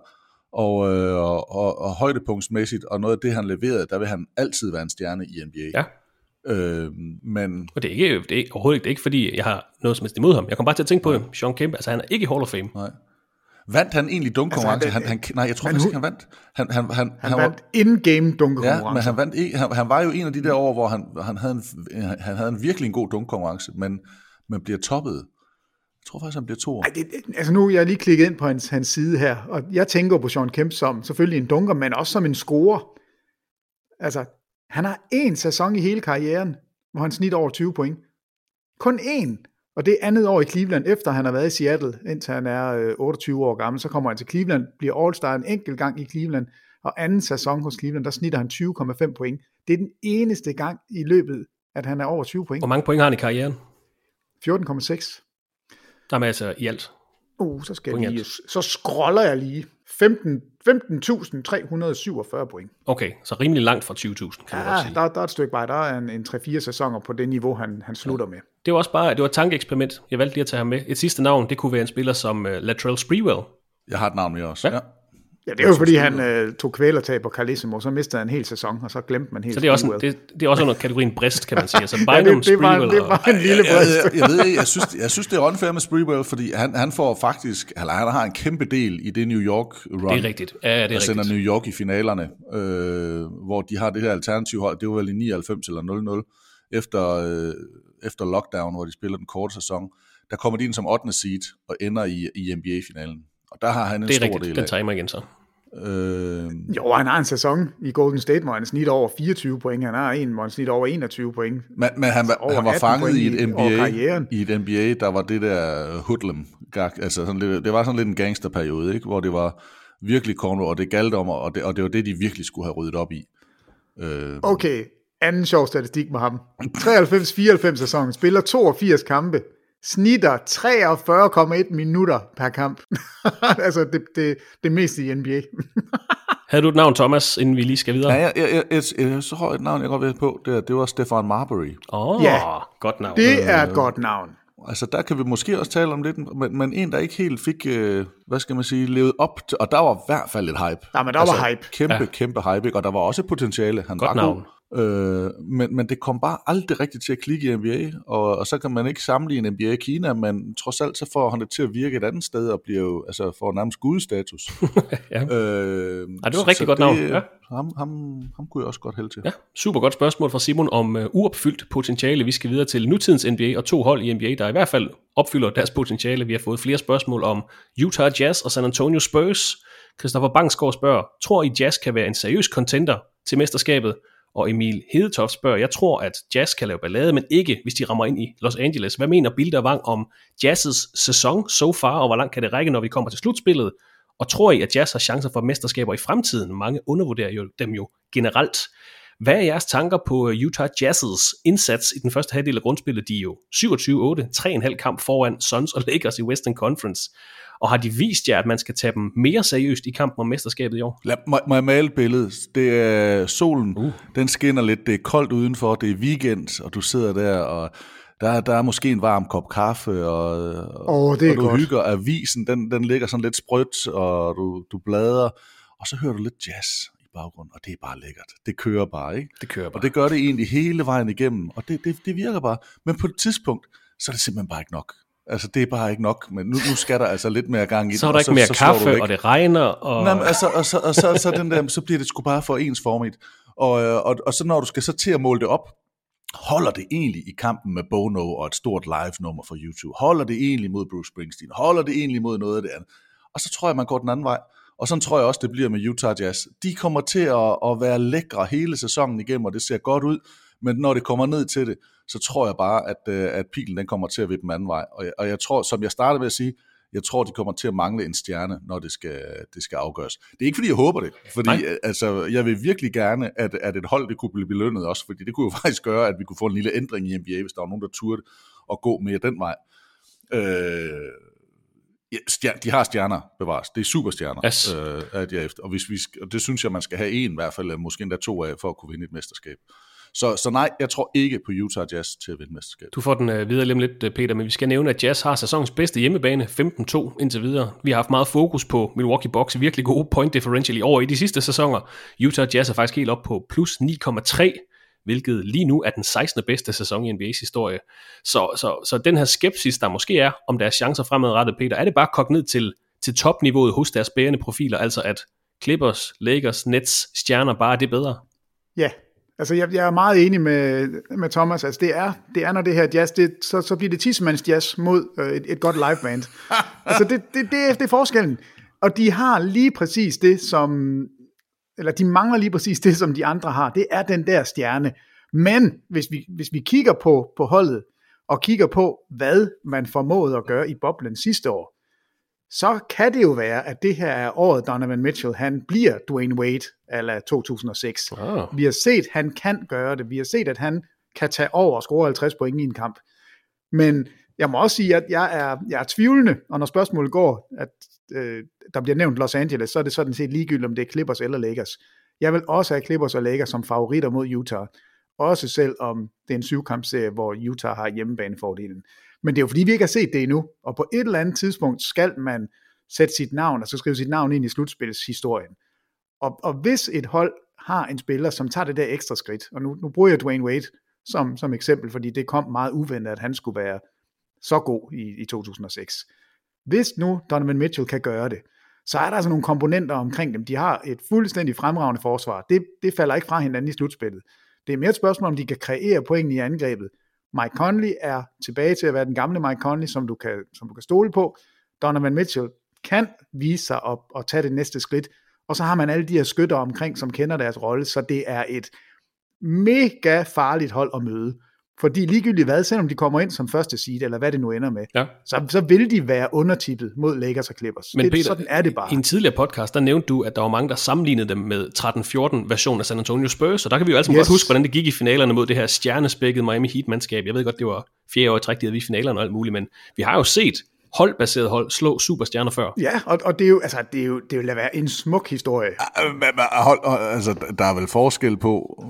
og højdepunktsmæssigt, og noget af det, han leverede, der vil han altid være en stjerne i NBA. Ja. Men... Og det er overhovedet ikke, det er ikke fordi, jeg har noget som helst imod ham. Jeg kom bare til at tænke på det. Sean Kemp, altså han er ikke i Hall of Fame. Nej. Vandt han egentlig dunkkonkurrence? Altså, nej, jeg tror faktisk ikke, han vandt. Han vandt in-game dunkkonkurrence. Ja, men han vandt ikke. Han var jo en af de der år, hvor han havde en virkelig en god dunkkonkurrence, men bliver toppet. Jeg tror faktisk, han bliver 2 år. Altså nu er jeg lige klikket ind på hans side her, og jeg tænker på Sean Kemp som selvfølgelig en dunker, men også som en scorer. Altså, han har 1 sæson i hele karrieren, hvor han snit over 20 point. Kun 1. Og det er andet år i Cleveland, efter han har været i Seattle, indtil han er 28 år gammel. Så kommer han til Cleveland, bliver All-Star en enkelt gang i Cleveland, og anden sæson hos Cleveland, der snitter han 20,5 point. Det er den eneste gang i løbet, at han er over 20 point. Hvor mange point har han i karrieren? 14,6. Jamen altså i alt. Så skal jeg lige, så scroller jeg lige. 15.347 point. Okay, så rimelig langt fra 20.000, kan man godt sige. Der er et stykke bare. Der er en 3-4 sæsoner på det niveau, han slutter med. Det var også bare, det var et tankeeksperiment. Jeg valgte lige at tage ham med. Et sidste navn, det kunne være en spiller som Latrell Sprewell. Jeg har et navn med også, ja. Ja, det er jo fordi, han tog kvælertab på Carlissimo, så mistede han en hel sæson, og så glemte man helt. Så det er også, det er også under kategorien brist, kan man sige. Altså Bynum, det var en lille brist. Jeg ved ikke, jeg synes, det er unfair med Sprewell, fordi han får faktisk, eller han har en kæmpe del i det New York run. Det er rigtigt. Ja, det er rigtigt. Der sender New York i finalerne, hvor de har det her alternativhold. Det var vel i 99 eller 0-0, efter lockdown, hvor de spiller den korte sæson. Der kommer de ind som 8. seed og ender i NBA-finalen. Og der har han en stor del af. Det er rigtigt, den tager mig igen så. Jo, han har en sæson i Golden State, hvor han snit over 24 point. Han har en, hvor han snit over 21 point. Men han var fanget i et NBA, der var det der hoodlum. Altså sådan lidt, det var sådan lidt en gangsterperiode, ikke? Hvor det var virkelig corner, og det galt om, og det var det, de virkelig skulle have ryddet op i. Okay, anden sjov statistik med ham. 93-94 sæson, spiller 82 kampe. Snitter 43,1 minutter per kamp. Altså det meste i NBA. Havde du et navn, Thomas, inden vi lige skal videre? Ja, så har jeg et navn, jeg godt ved på. Det var Stephon Marbury. Godt navn. Det er et godt navn. Altså der kan vi måske også tale om lidt, men en, der ikke helt fik, levet op til, og der var i hvert fald et hype. Ja, men der var hype. Kæmpe hype, ikke? Og der var også potentiale. Han godt navn. Men det kom bare aldrig rigtigt til at klikke i NBA, og så kan man ikke sammenligne NBA i Kina, men trods alt så får han det til at virke et andet sted, og bliver jo, altså får nærmest gudstatus. Ja. Det var et rigtig godt navn. Ja. Ham kunne jeg også godt hælde til. Ja, super godt spørgsmål fra Simon om uopfyldt potentiale. Vi skal videre til nutidens NBA og 2 hold i NBA, der i hvert fald opfylder deres potentiale. Vi har fået flere spørgsmål om Utah Jazz og San Antonio Spurs. Christoffer Bangsgaard spørger, tror I Jazz kan være en seriøs contender til mesterskabet? Og Emil Hedetoft spørger, jeg tror, at Jazz kan lave ballade, men ikke, hvis de rammer ind i Los Angeles. Hvad mener Bilder Wang om Jazz's sæson so far, og hvor langt kan det række, når vi kommer til slutspillet? Og tror I, at Jazz har chancer for mesterskaber i fremtiden? Mange undervurderer jo dem jo generelt. Hvad er jeres tanker på Utah Jazz's indsats i den første halvdel af grundspillet? De er jo 27-8, 3,5 kamp foran Suns og Lakers i Western Conference. og har de vist jer, at man skal tage dem mere seriøst i kampen om mesterskabet i år? Må jeg male billedet? Det er solen, den skinner lidt, det er koldt udenfor, det er weekend, og du sidder der, og der er måske en varm kop kaffe, og du godt hygger. Avisen, den ligger sådan lidt sprødt, og du bladrer, og så hører du lidt jazz i baggrunden, og det er bare lækkert. Det kører bare, ikke? Det kører bare. Og det gør det egentlig hele vejen igennem, og det virker bare. Men på et tidspunkt, så er det simpelthen bare ikke nok. Altså, det er bare ikke nok, men nu skal der altså lidt mere gang i det. Så er der ikke mere kaffe, og det regner. Og... Nej, men så bliver det sgu bare for ensformigt. Og så når du skal så til at måle det op, holder det egentlig i kampen med Bono og et stort live-nummer for YouTube? Holder det egentlig mod Bruce Springsteen? Holder det egentlig mod noget af det andet? Og så tror jeg, man går den anden vej. Og sådan tror jeg også, det bliver med Utah Jazz. De kommer til at være lækre hele sæsonen igennem, og det ser godt ud. Men når det kommer ned til det, så tror jeg bare, at pilen den kommer til at vippe den anden vej. Og jeg tror, som jeg startede med at sige, jeg tror, de kommer til at mangle en stjerne, når det skal afgøres. Det er ikke, fordi jeg håber det, fordi altså, jeg vil virkelig gerne, at et hold det kunne blive belønnet også, fordi det kunne jo faktisk gøre, at vi kunne få en lille ændring i NBA, hvis der var nogen, der turde at gå mere den vej. De har stjerner bevares. Det er superstjerner, yes. At jeg efter. Og det synes jeg, man skal have en i hvert fald, måske endda 2 af, for at kunne vinde et mesterskab. Så nej, jeg tror ikke på Utah Jazz til at vinde mesterskab. Du får den videre lige om lidt, Peter, men vi skal nævne, at Jazz har sæsonens bedste hjemmebane, 15-2 indtil videre. Vi har haft meget fokus på Milwaukee Bucks, virkelig gode point differential i år i de sidste sæsoner. Utah Jazz er faktisk helt op på plus 9,3, hvilket lige nu er den 16. bedste sæson i NBA's historie. Så den her skepsis, der måske er om deres chancer fremadrettet, Peter, er det bare kogt ned til topniveauet hos deres bærende profiler, altså at Clippers, Lakers, Nets, stjerner bare er det bedre? Ja. Altså, jeg er meget enig med Thomas. Altså, det er når det her jazz, så bliver det tissemands jazz mod et godt liveband. Altså, det er forskellen. Og de har lige præcis det, de mangler lige præcis det, som de andre har. Det er den der stjerne. Men hvis vi kigger på holdet, og kigger på, hvad man formåede at gøre i boblen sidste år, så kan det jo være, at det her er året, Donovan Mitchell, han bliver Dwayne Wade a 2006. Vi har set, at han kan gøre det. Vi har set, at han kan tage over og score 50 point i en kamp. Men jeg må også sige, at jeg er tvivlende, og når spørgsmålet går, at der bliver nævnt Los Angeles, så er det sådan set ligegyldigt, om det er Clippers eller Lakers. Jeg vil også have Clippers og Lakers som favoritter mod Utah. Også selv om det er en 7-kampserie, hvor Utah har hjemmebanefordelen. Men det er jo fordi, vi ikke har set det endnu, og på et eller andet tidspunkt skal man sætte sit navn, og så skrive sit navn ind i slutspilshistorien. Og hvis et hold har en spiller, som tager det der ekstra skridt, og nu bruger jeg Dwayne Wade som eksempel, fordi det kom meget uventet, at han skulle være så god i 2006. Hvis nu Donovan Mitchell kan gøre det, så er der altså nogle komponenter omkring dem. De har et fuldstændig fremragende forsvar. Det falder ikke fra hinanden i slutspillet. Det er mere et spørgsmål, om de kan kreere pointene i angrebet. Mike Conley er tilbage til at være den gamle Mike Conley, som du kan stole på. Donovan Mitchell kan vise sig at tage det næste skridt, og så har man alle de her skytter omkring, som kender deres rolle, så det er et mega farligt hold at møde. Fordi ligegyldigt hvad, selvom de kommer ind som første seed, eller hvad det nu ender med, så vil de være undertippet mod Lakers og Clippers. Men Peter, sådan er det bare. I en tidligere podcast, der nævnte du, at der var mange, der sammenlignede dem med 13-14 version af San Antonio Spurs, og der kan vi jo altså godt huske, hvordan det gik i finalerne mod det her stjernespækkede Miami Heat-mandskab. Jeg ved godt, det var 4. år i træk, de havde i finalerne og alt muligt, men vi har jo set holdbaseret hold slå superstjerner før. Ja, og det er jo, altså, det vil være en smuk historie. Altså, der er vel forskel på,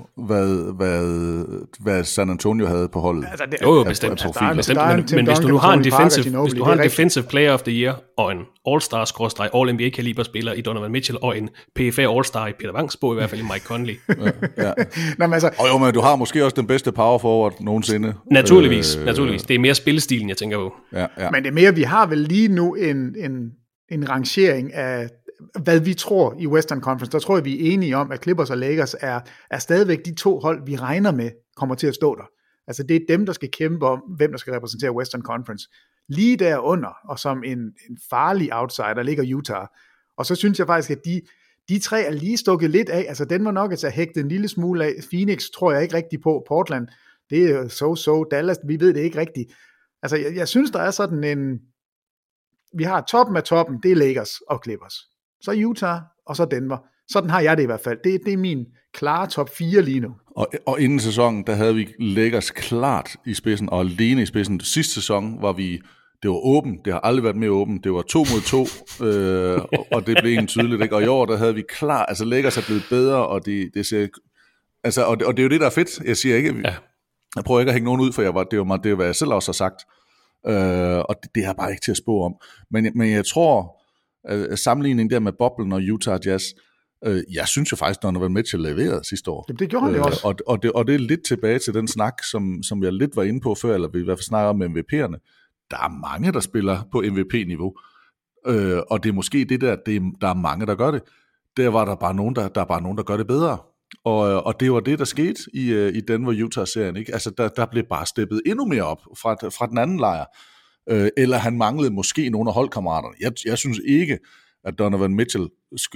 hvad San Antonio havde på holdet. Altså, jo, bestemt. Men hvis du nu har en defensive player of the year, og en all-star / all-NBA kaliber spiller i Donovan Mitchell, og en PFA all-star i Peter Vangsbo, i hvert fald i Mike Conley. Nå, men altså, men du har måske også den bedste power forward nogensinde. Naturligvis. Det er mere spillestilen, jeg tænker på. Ja. Men det er mere, vi har vel lige nu en rangering af, hvad vi tror i Western Conference. Der tror jeg, vi er enige om, at Clippers og Lakers er stadigvæk de 2 hold, vi regner med, kommer til at stå der. Altså det er dem, der skal kæmpe om, hvem der skal repræsentere Western Conference. Lige derunder, og som en farlig outsider, ligger Utah. Og så synes jeg faktisk, at de 3 er lige stukket lidt af. Altså den var nok at hægte en lille smule af. Phoenix tror jeg ikke rigtig på. Portland, det er so. Dallas, vi ved det ikke rigtigt. Altså jeg synes, der er sådan en... Vi har toppen af toppen, det er Lakers og Clippers. Så Utah, og så Denver. Sådan har jeg det i hvert fald. Det er min klare top 4 lige nu. Og inden sæsonen, der havde vi Lakers klart i spidsen, og alene i spidsen. Sidste sæson var vi det var åbent, det har aldrig været mere åbent, det var 2 mod 2, og det blev egentlig tydeligt, ikke? Og i år, der havde vi klar, altså Lakers er blevet bedre, og det ser, altså, og det er jo det, der er fedt, jeg siger ikke, jeg prøver ikke at hænge nogen ud, for det er hvad jeg selv også har sagt, og det er bare ikke til at spå om, men jeg tror, sammenligningen der med boblen og Utah Jazz, jeg synes jo faktisk, Donovan Mitchell leverede sidste år. Det gjorde han jo også. Og det er lidt tilbage til den snak, som jeg lidt var inde på før, eller vi i hvert fald snakker om MVP'erne. Der er mange, der spiller på MVP-niveau, og det er måske det der, der er mange, der gør det. Der var der bare nogen, der gør det bedre. Og det var det, der skete i Denver Utah-serien, ikke? Altså, der blev bare steppet endnu mere op fra den anden lejr. Eller han manglede måske nogle af holdkammeraterne. Jeg synes ikke, at Donovan Mitchell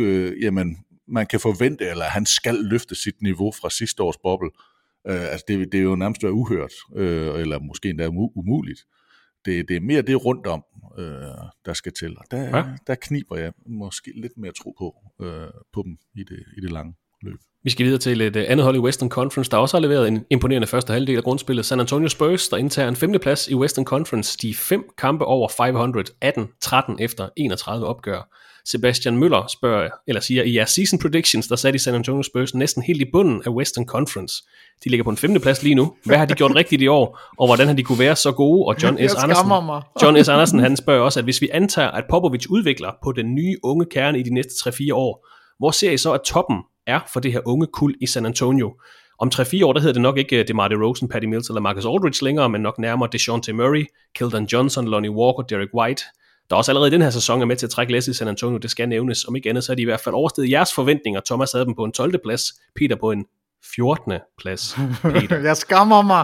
man kan forvente, eller han skal løfte sit niveau fra sidste års boble. Altså det er jo nærmest uhørt, eller måske endda umuligt. Det er mere det rundt om, der skal til. Og der kniber jeg måske lidt mere tro på dem i det lange løb. Vi skal videre til et andet hold i Western Conference, der også har leveret en imponerende første halvdel af grundspillet. San Antonio Spurs, der indtager en 5. plads i Western Conference. De 5 kampe over 500, 18-13 efter 31 opgør. Sebastian Møller siger, i jeres season predictions, der satte de San Antonio Spurs næsten helt i bunden af Western Conference. De ligger på en 5. plads lige nu. Hvad har de gjort rigtigt i år, og hvordan har de kunne være så gode? Og John S. Andersen, han spørger også, at hvis vi antager, at Popovich udvikler på den nye unge kerne i de næste 3-4 år, hvor ser I så, at toppen er for det her unge kuld i San Antonio? Om 3-4 år, der hedder det nok ikke DeMar DeRozan, Patty Mills eller Marcus Aldridge længere, men nok nærmere DeJounte Murray, Keldon Johnson, Lonnie Walker, Derek White, der også allerede i den her sæson er med til at trække læsset i San Antonio. Det skal nævnes. Om ikke andet, så er de i hvert fald oversteget jeres forventninger. Thomas havde dem på en 12. plads, Peter på en 14. plads. Peter. Jeg skammer mig.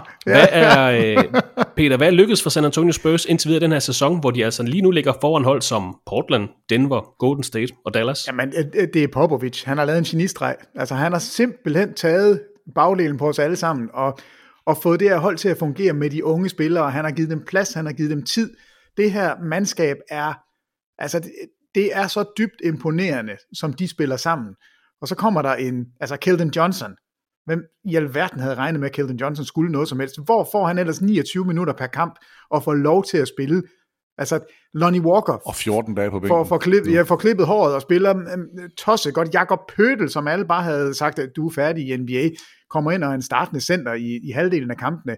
Peter, hvad er lykkedes for San Antonio Spurs indtil videre den her sæson, hvor de altså lige nu ligger foran hold som Portland, Denver, Golden State og Dallas? Jamen, det er Popovich. Han har lavet en genistreg. Altså, han har simpelthen taget bagdelen på os alle sammen og fået det her hold til at fungere med de unge spillere. Han har givet dem plads, han har givet dem tid. Det her mandskab er, altså det er så dybt imponerende, som de spiller sammen. Og så kommer der Keldon Johnson. Hvem i alverden havde regnet med, at Keldon Johnson skulle noget som helst? Hvor får han ellers 29 minutter per kamp og får lov til at spille? Altså Lonnie Walker. Og 14 dage på bænken. Får klippet håret og spiller tosse godt. Jakob Pøtel, som alle bare havde sagt, at du er færdig i NBA, kommer ind og er en startende center i halvdelen af kampene.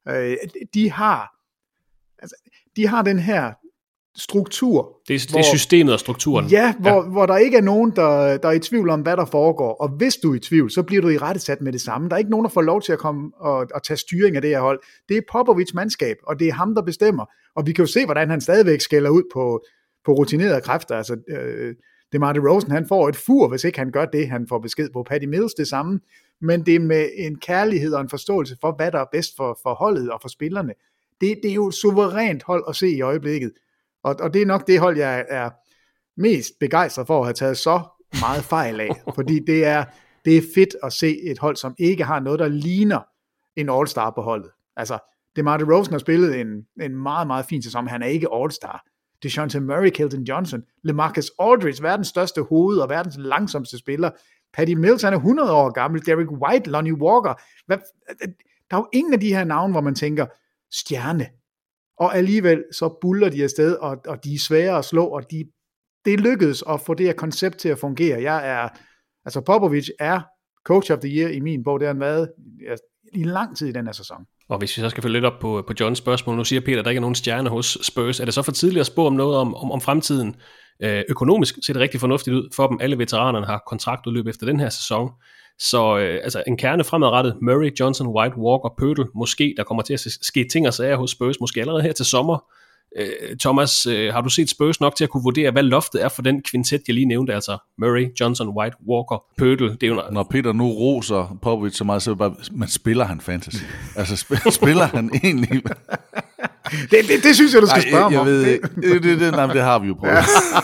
De har den her struktur. Det er systemet og strukturen. Ja, hvor der ikke er nogen, der er i tvivl om, hvad der foregår. Og hvis du er i tvivl, så bliver du i rettesat med det samme. Der er ikke nogen, der får lov til at komme og tage styring af det her hold. Det er Popovich mandskab, og det er ham, der bestemmer. Og vi kan jo se, hvordan han stadigvæk skælder ud på rutinerede kræfter. Altså, DeMar DeRozan, han får et fur, hvis ikke han gør det, han får besked på. Patty Mills det samme. Men det er med en kærlighed og en forståelse for, hvad der er bedst for holdet og for spillerne. Det er jo et suverænt hold at se i øjeblikket. Og det er nok det hold, jeg er mest begejstret for at have taget så meget fejl af. Fordi det er fedt at se et hold, som ikke har noget, der ligner en all-star på holdet. Altså, DeMar DeRozan har spillet en meget, meget fin sæson, men han er ikke all-star. DeJounte Murray, Keldon Johnson, LaMarcus Aldridge, verdens største hoved og verdens langsomste spiller. Patty Mills, han er 100 år gammel. Derek White, Lonnie Walker. Der er jo ingen af de her navne, hvor man tænker, stjerne. Og alligevel så buller de afsted, og de er svære at slå, og det lykkedes at få det her koncept til at fungere. Popovich er coach of the year i min bog, det har han været i lang tid i den her sæson. Og hvis vi så skal følge lidt op på Johns spørgsmål, nu siger Peter, at der ikke er nogen stjerne hos Spurs, er det så for tidligt at spå om noget om fremtiden? Økonomisk ser det rigtig fornuftigt ud for dem. Alle veteranerne har kontraktudløb efter den her sæson. Så en kerne fremadrettet, Murray, Johnson, White, Walker, Pøtel, måske der kommer til at ske ting og sager hos Spurs, måske allerede her til sommer. Thomas, har du set Spurs nok til at kunne vurdere, hvad loftet er for den kvintet, jeg lige nævnte, altså Murray, Johnson, White, Walker, Pøtel? Det er jo... Når Peter nu roser Popovich så meget, så bare, men spiller han fantasy? Altså spiller han egentlig? det synes jeg, du skal spørge mig om. Det har vi jo prøvet.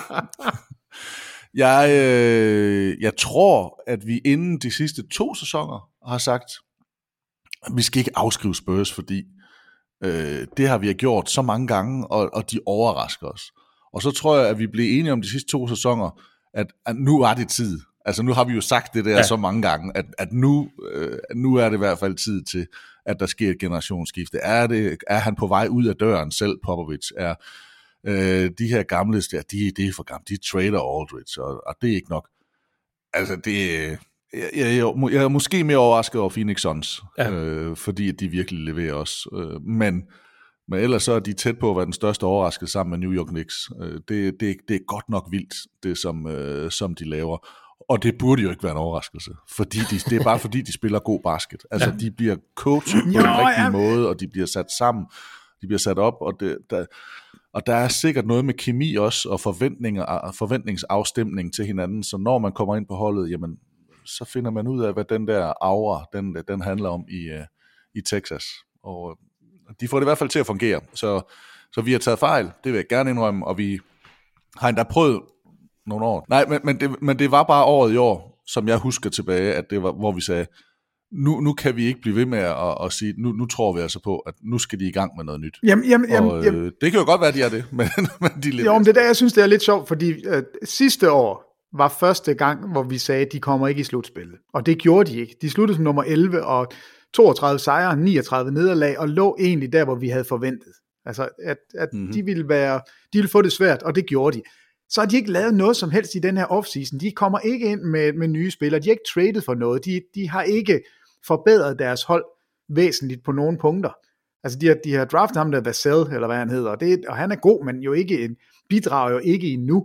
Jeg tror, at vi inden de sidste 2 sæsoner har sagt, at vi skal ikke afskrive Spurs, fordi det har vi gjort så mange gange, og de overrasker os. Og så tror jeg, at vi blev enige om de sidste 2 sæsoner, at nu er det tid. Altså nu har vi jo sagt det der så mange gange, at nu er det i hvert fald tid til, at der sker et generationsskifte. Er han på vej ud af døren selv, Popovich? De her gamle, de er for gamle, de trader Aldridge, og det er ikke nok. Altså, jeg er måske mere overrasket over Phoenix Suns, fordi de virkelig leverer også. Men ellers så er de tæt på at være den største overraskelse sammen med New York Knicks. Det er godt nok vildt, det som de laver. Og det burde jo ikke være en overraskelse, fordi det er bare fordi, de spiller god basket. Altså, de bliver coachet på den rigtige måde, og de bliver sat sammen, de bliver sat op, og der er sikkert noget med kemi også, og forventningsafstemning til hinanden, så når man kommer ind på holdet, jamen, så finder man ud af, hvad den der aura, den handler om i Texas. Og de får det i hvert fald til at fungere. Så vi har taget fejl, det vil jeg gerne indrømme, og vi har endda prøvet nogle år. Nej, men det var bare året i år, som jeg husker tilbage, at det var, hvor vi sagde, nu kan vi ikke blive ved med at sige, nu tror vi altså på, at nu skal de i gang med noget nyt. Jamen. Det kan jo godt være, de er det, men de lever. Jo, men det der, jeg synes, det er lidt sjovt, fordi sidste år var første gang, hvor vi sagde, at de kommer ikke i slutspillet. Og det gjorde de ikke. De sluttede som nummer 11, og 32 sejre, 39 nederlag, og lå egentlig der, hvor vi havde forventet. Altså, at de ville få det svært, og det gjorde de. Så har de ikke lavet noget som helst i den her offseason. De kommer ikke ind med nye spillere. De har ikke traded for noget. De har ikke forbedret deres hold væsentligt på nogle punkter. Altså, de har draftet ham der Vassell, eller hvad han hedder, og han er god, men jo ikke bidrager jo ikke endnu.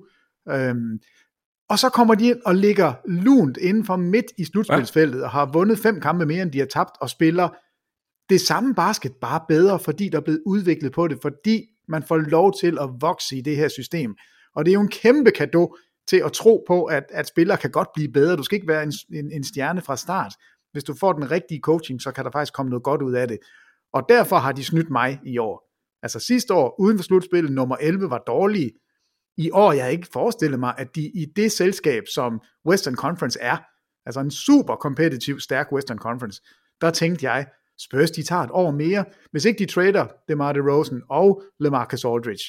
Og så kommer de ind og ligger lunt inden for midt i slutspilsfeltet, og har vundet 5 kampe mere, end de har tabt, og spiller det samme basket, bare bedre, fordi der er blevet udviklet på det, fordi man får lov til at vokse i det her system. Og det er jo en kæmpe cadeau til at tro på, at spillere kan godt blive bedre. Du skal ikke være en stjerne fra start. Hvis du får den rigtige coaching, så kan der faktisk komme noget godt ud af det. Og derfor har de snydt mig i år. Altså sidste år, uden for slutspillet, nummer 11 var dårlige. I år, jeg har ikke forestillet mig, at de i det selskab, som Western Conference er, altså en super kompetitiv, stærk Western Conference, der tænkte jeg, Spurs, de tager et år mere. Hvis ikke de trader DeMar DeRozan og LaMarcus Aldridge,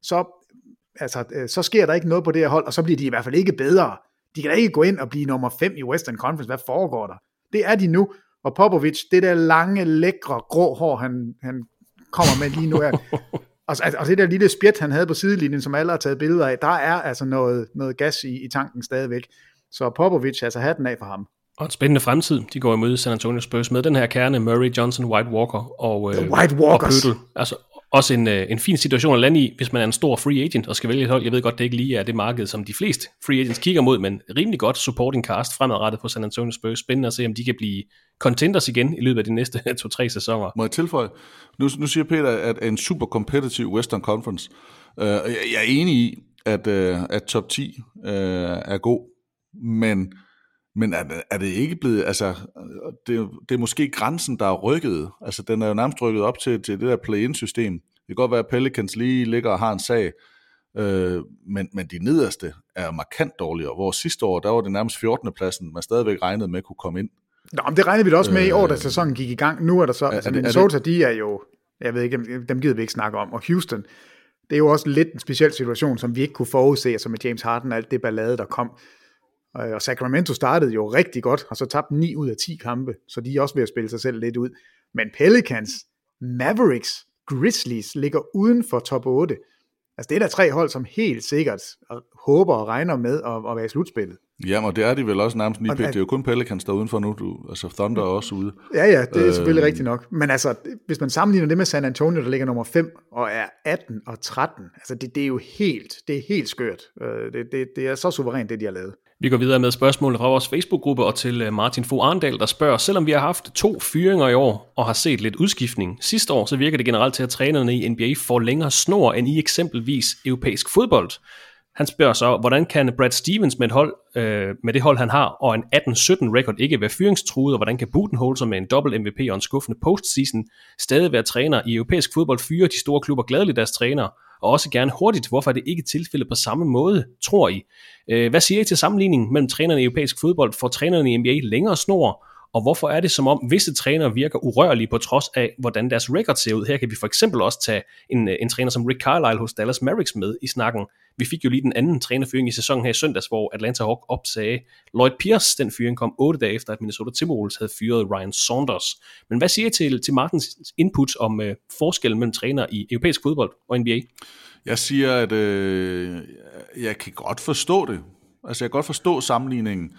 så sker der ikke noget på det her hold, og så bliver de i hvert fald ikke bedre. De kan da ikke gå ind og blive nummer 5 i Western Conference. Hvad foregår der? Det er de nu. Og Popovic, det der lange, lækre, grå hår, han kommer med lige nu her. Og det der lille spjæt, han havde på sidelinjen, som alle har taget billeder af, der er altså noget gas i tanken stadigvæk. Så Popovic, altså hatten af for ham. Og en spændende fremtid. De går imod San Antonio Spurs med den her kerne, Murray, Johnson, White Walker og White Walkers. Og Pøtl. Altså også en fin situation at lande i, hvis man er en stor free agent og skal vælge et hold. Jeg ved godt, det ikke lige er det marked, som de fleste free agents kigger mod, men rimelig godt supporting cast fremadrettet på San Antonio Spurs. Spændende at se, om de kan blive contenders igen i løbet af de næste 2-3 sæsoner. Må jeg tilføje? Nu siger Peter, at en super competitive Western Conference. Jeg er enig i, at top 10 er god, men er det ikke blevet, altså, det er måske grænsen, der er rykket, altså den er jo nærmest rykket op til det der play-in-system. Det kan godt være, at Pelicans lige ligger og har en sag, men de nederste er markant dårligere, hvor sidste år, der var det nærmest 14. pladsen, man stadigvæk regnede med at kunne komme ind. Nå, men det regnede vi da også med i år, da sæsonen gik i gang. Nu er der så, altså Minnesota, de er jo, jeg ved ikke, dem gider vi ikke snakke om, og Houston, det er jo også lidt en speciel situation, som vi ikke kunne forudse, altså med James Harden og alt det ballade, der kom. Og Sacramento startede jo rigtig godt, og så tabte 9 ud af 10 kampe, så de er også ved at spille sig selv lidt ud. Men Pelicans, Mavericks, Grizzlies ligger uden for top 8. Altså det er der 3 hold, som helt sikkert håber og regner med at være i slutspillet. Jamen, og det er de vel også nærmest lige. Det er jo kun Pelicans, der er udenfor nu. Altså Thunder er også ude. Ja, det er selvfølgelig rigtigt nok. Men altså, hvis man sammenligner det med San Antonio, der ligger nummer 5 og er 18 og 13, altså det er jo helt skørt. Det er så suverænt, det de har lavet. Vi går videre med spørgsmål fra vores Facebook-gruppe og til Martin Fogh Arndal, der spørger, selvom vi har haft 2 fyringer i år og har set lidt udskiftning sidste år, så virker det generelt til, at trænerne i NBA får længere snor end i eksempelvis europæisk fodbold. Han spørger så, hvordan kan Brad Stevens med det hold, han har, og en 18-17 record ikke være fyringstruet, og hvordan kan Budenholzer med en dobbelt MVP og en skuffende postseason stadig være træner i europæisk fodbold, fyre de store klubber gladeligt deres træner, og også gerne hurtigt. Hvorfor er det ikke tilfældet på samme måde, tror I? Hvad siger I til sammenligningen mellem trænerne i europæisk fodbold? Får trænerne i NBA længere snor? Og hvorfor er det som om visse trænere virker urørlige på trods af, hvordan deres record ser ud? Her kan vi for eksempel også tage en træner som Rick Carlisle hos Dallas Mavericks med i snakken. Vi fik jo lige den anden trænerfyring i sæsonen her i søndags, hvor Atlanta Hawks opsagde Lloyd Pierce. Den fyring kom 8 dage efter, at Minnesota Timberwolves havde fyret Ryan Saunders. Men hvad siger I til Martins input om forskellen mellem trænere i europæisk fodbold og NBA? Jeg siger, at jeg kan godt forstå det. Altså, jeg kan godt forstå sammenligningen.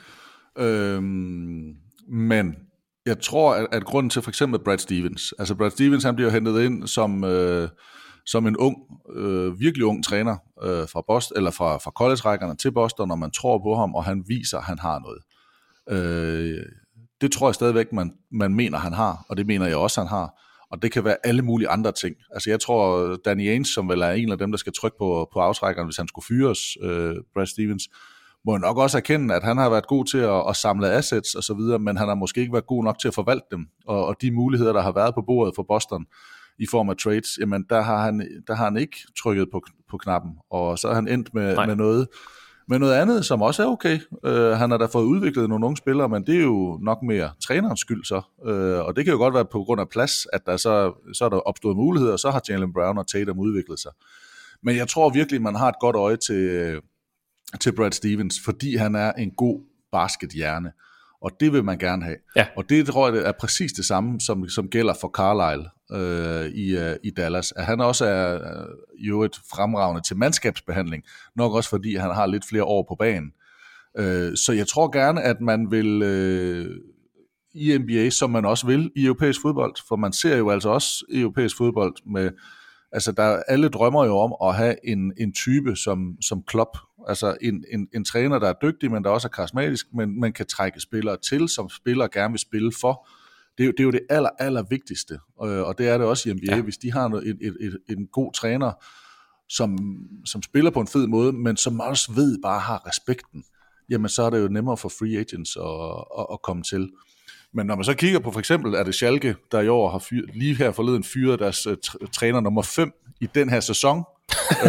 Men jeg tror, at grunden til for eksempel Brad Stevens, altså Brad Stevens, han bliver hentet ind som en ung, virkelig ung træner fra Boston, eller fra college-rækkerne til Boston, når man tror på ham, og han viser, at han har noget. Det tror jeg stadigvæk, man mener, han har, og det mener jeg også, han har. Og det kan være alle mulige andre ting. Altså jeg tror, Danny Ainge, som vel er en af dem, der skal trykke på aftrækkeren, hvis han skulle fyres, Brad Stevens, må nok også erkende, at han har været god til at samle assets og så videre, men han har måske ikke været god nok til at forvalte dem. Og de muligheder, der har været på bordet for Boston i form af trades, jamen der har han ikke trykket på knappen, og så er han endt med noget andet, som også er okay. Han har da fået udviklet nogle unge spillere, men det er jo nok mere trænerens skyld så. Og det kan jo godt være på grund af plads, at der så er der opstået muligheder, og så har Jaylen Brown og Tatum udviklet sig. Men jeg tror virkelig, man har et godt øje til Brad Stevens, fordi han er en god baskethjerne, og det vil man gerne have. Ja. Og det tror jeg det er præcis det samme, som gælder for Carlisle i Dallas. At han også er jo et fremragende til mandskabsbehandling, nok også fordi han har lidt flere år på banen. Så jeg tror gerne, at man vil i NBA, som man også vil i europæisk fodbold, for man ser jo altså også i europæisk fodbold med, altså alle drømmer jo om at have en type som Klopp, altså en træner, der er dygtig, men der også er karismatisk, men man kan trække spillere til, som spillere gerne vil spille for. Det er jo det aller vigtigste, og det er det også i NBA, hvis de har en god træner, som spiller på en fed måde, men som også bare har respekten, jamen så er det jo nemmere for free agents at komme til. Men når man så kigger på for eksempel, er det Schalke, der i år har lige her forleden fyret deres træner nummer 5 i den her sæson. Så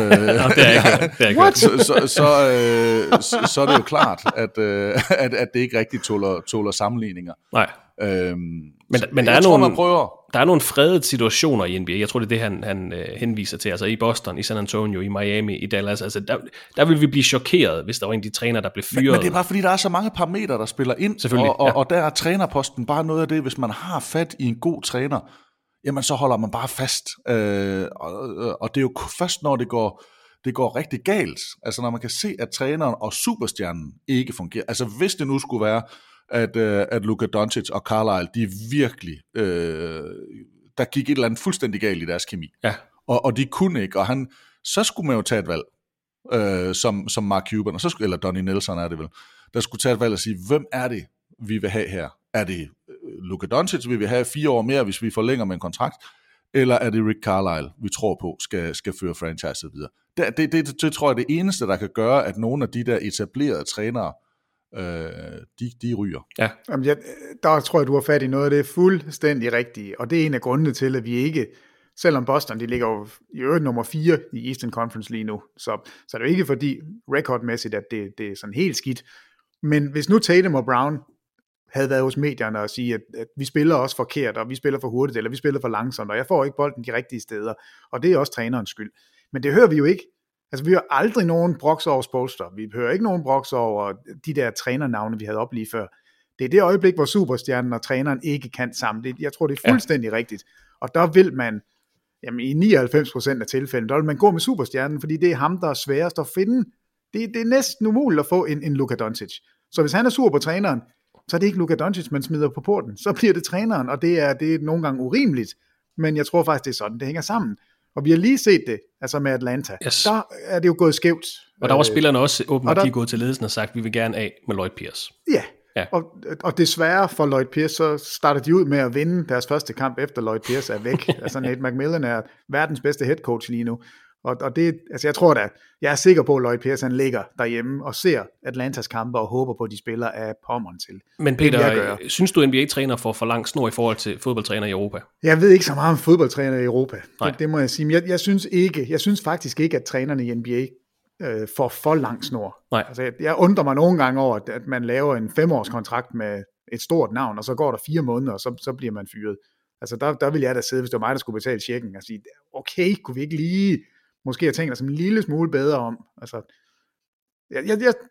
er det jo klart, at det ikke rigtig tåler sammenligninger. Nej. Men der er nogle fredede situationer i NBA. Jeg tror, det er det, han henviser til. Altså i Boston, i San Antonio, i Miami, i Dallas. Altså der vil vi blive chokeret, hvis der var en af de træner, der blev fyret. Men det er bare fordi, der er så mange parametre, der spiller ind. Og der er trænerposten bare noget af det, hvis man har fat i en god træner, jamen så holder man bare fast. Og det er jo først, når det går rigtig galt. Altså når man kan se, at træneren og superstjernen ikke fungerer. Altså hvis det nu skulle være, at Luka Doncic og Carlisle, de virkelig, der gik et eller andet fuldstændig galt i deres kemi. Ja. Og de kunne ikke, og så skulle man jo tage et valg, som Mark Cuban, eller Donnie Nelson er det vel, der skulle tage et valg og sige, hvem er det, vi vil have her? Er det Luka Doncic, vi vil have 4 år mere, hvis vi forlænger med en kontrakt, eller er det Rick Carlisle, vi tror på, skal føre franchiset videre? Det tror jeg er det eneste, der kan gøre, at nogle af de der etablerede trænere, de ryger. Ja. Jamen, der tror jeg, du har fat i noget af det fuldstændig rigtige, og det er en af grundene til, at vi ikke, selvom Boston, de ligger jo i øvrigt nummer 4 i Eastern Conference lige nu, så er det jo ikke fordi rekordmæssigt, at det er sådan helt skidt, men hvis nu Tatum og Brown havde været hos medierne og sige, at vi spiller også forkert, og vi spiller for hurtigt, eller vi spiller for langsomt, og jeg får ikke bolden de rigtige steder, og det er også trænerens skyld. Men det hører vi jo ikke. Altså, vi hører aldrig nogen broks over Spoelstra. Vi hører ikke nogen broks over de der trænernavne, vi havde op lige før. Det er det øjeblik, hvor superstjernen og træneren ikke kan sammen. Jeg tror, det er fuldstændig rigtigt. Og der vil man, jamen i 99% af tilfælden, der vil man gå med superstjernen, fordi det er ham, der er sværest at finde. Det er næsten umuligt at få en Luka Doncic. Så hvis han er sur på træneren, så er det ikke Luka Doncic, man smider på porten. Så bliver det træneren, og det er nogle gange urimeligt. Men jeg tror faktisk, det er sådan, det hænger sammen. Og vi har lige set det, altså med Atlanta. Yes. Der er det jo gået skævt. Og der var spillerne også åbenbart, de er gået til ledelsen og sagt, vi vil gerne af med Lloyd Pierce. Ja. Og desværre for Lloyd Pierce, så starter de ud med at vinde deres første kamp, efter Lloyd Pierce er væk. Altså Nate McMillan er verdens bedste head coach lige nu. Og det, altså jeg tror da, jeg er sikker på, at Lloyd Pierce han ligger derhjemme og ser Atlantas kampe og håber på, at de spiller af pommeren til. Men Peter, synes du NBA-træner får for lang snor i forhold til fodboldtræner i Europa? Jeg ved ikke så meget om fodboldtræner i Europa. Det må jeg sige. Men jeg synes faktisk ikke, at trænerne i NBA får for lang snor. Altså, jeg undrer mig nogle gange over, at man laver en 5-års kontrakt med et stort navn, og så går der 4 måneder, og så bliver man fyret. Altså der vil jeg da sidde, hvis det var mig, der skulle betale checken, og sige, okay, kunne vi ikke lige måske have tænkt os en lille smule bedre om. Altså,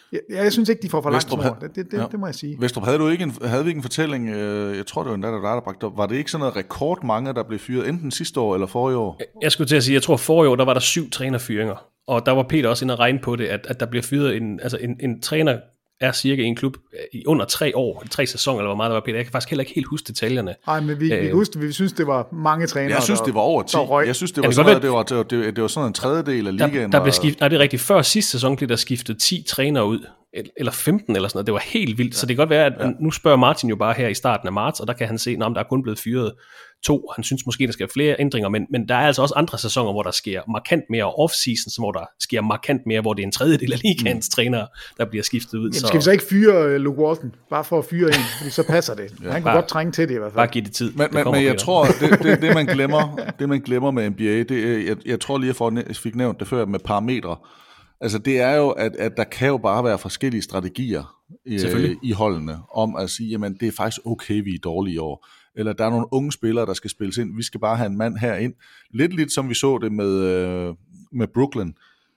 Jeg synes ikke, de får for langt snor. Det må jeg sige. Vestrup, havde vi ikke en fortælling, jeg tror det var en der bragte op, var det ikke sådan noget rekordmange, der blev fyret, enten sidste år eller forrige år? Jeg skulle til at sige, jeg tror forrige år, der var der 7 trænerfyringer, og der var Peter også inde og regne på det, at der bliver fyret en træner er cirka i en klub i under 3 år, 3 sæsoner, eller hvor meget der var, Peter. Jeg kan faktisk heller ikke helt huske detaljerne. Nej, men vi kan huske, vi synes, det var mange trænere. Jeg synes, det var over 10. Jeg synes, det var sådan en tredjedel af ligaen. Der blev skiftet, nej, det er rigtigt. Før sidste sæson blev der skiftet 10 trænere ud, eller 15 eller sådan noget. Det var helt vildt. Så det kan godt være, at nu spørger Martin jo bare her i starten af marts, og der kan han se, at der er kun blevet fyret 2. Han synes måske, der skal flere ændringer, men der er altså også andre sæsoner, hvor der sker markant mere off-season, hvor der sker markant mere, hvor det er en tredjedel af ligaens trænere, der bliver skiftet ud. Jamen, skal vi så ikke fyre Luke Walton? Bare for at fyre en, fordi så passer det. Han kunne godt trænge til det i hvert fald. Bare give det tid. Men jeg tror, det man glemmer med NBA, jeg tror lige, jeg fik nævnt det før med parametre. Altså det er jo, at der kan jo bare være forskellige strategier i holdene, om at sige, jamen det er faktisk okay, vi er dårlige i år. Eller der er nogle unge spillere, der skal spilles ind. Vi skal bare have en mand herind. Lidt som vi så det med Brooklyn,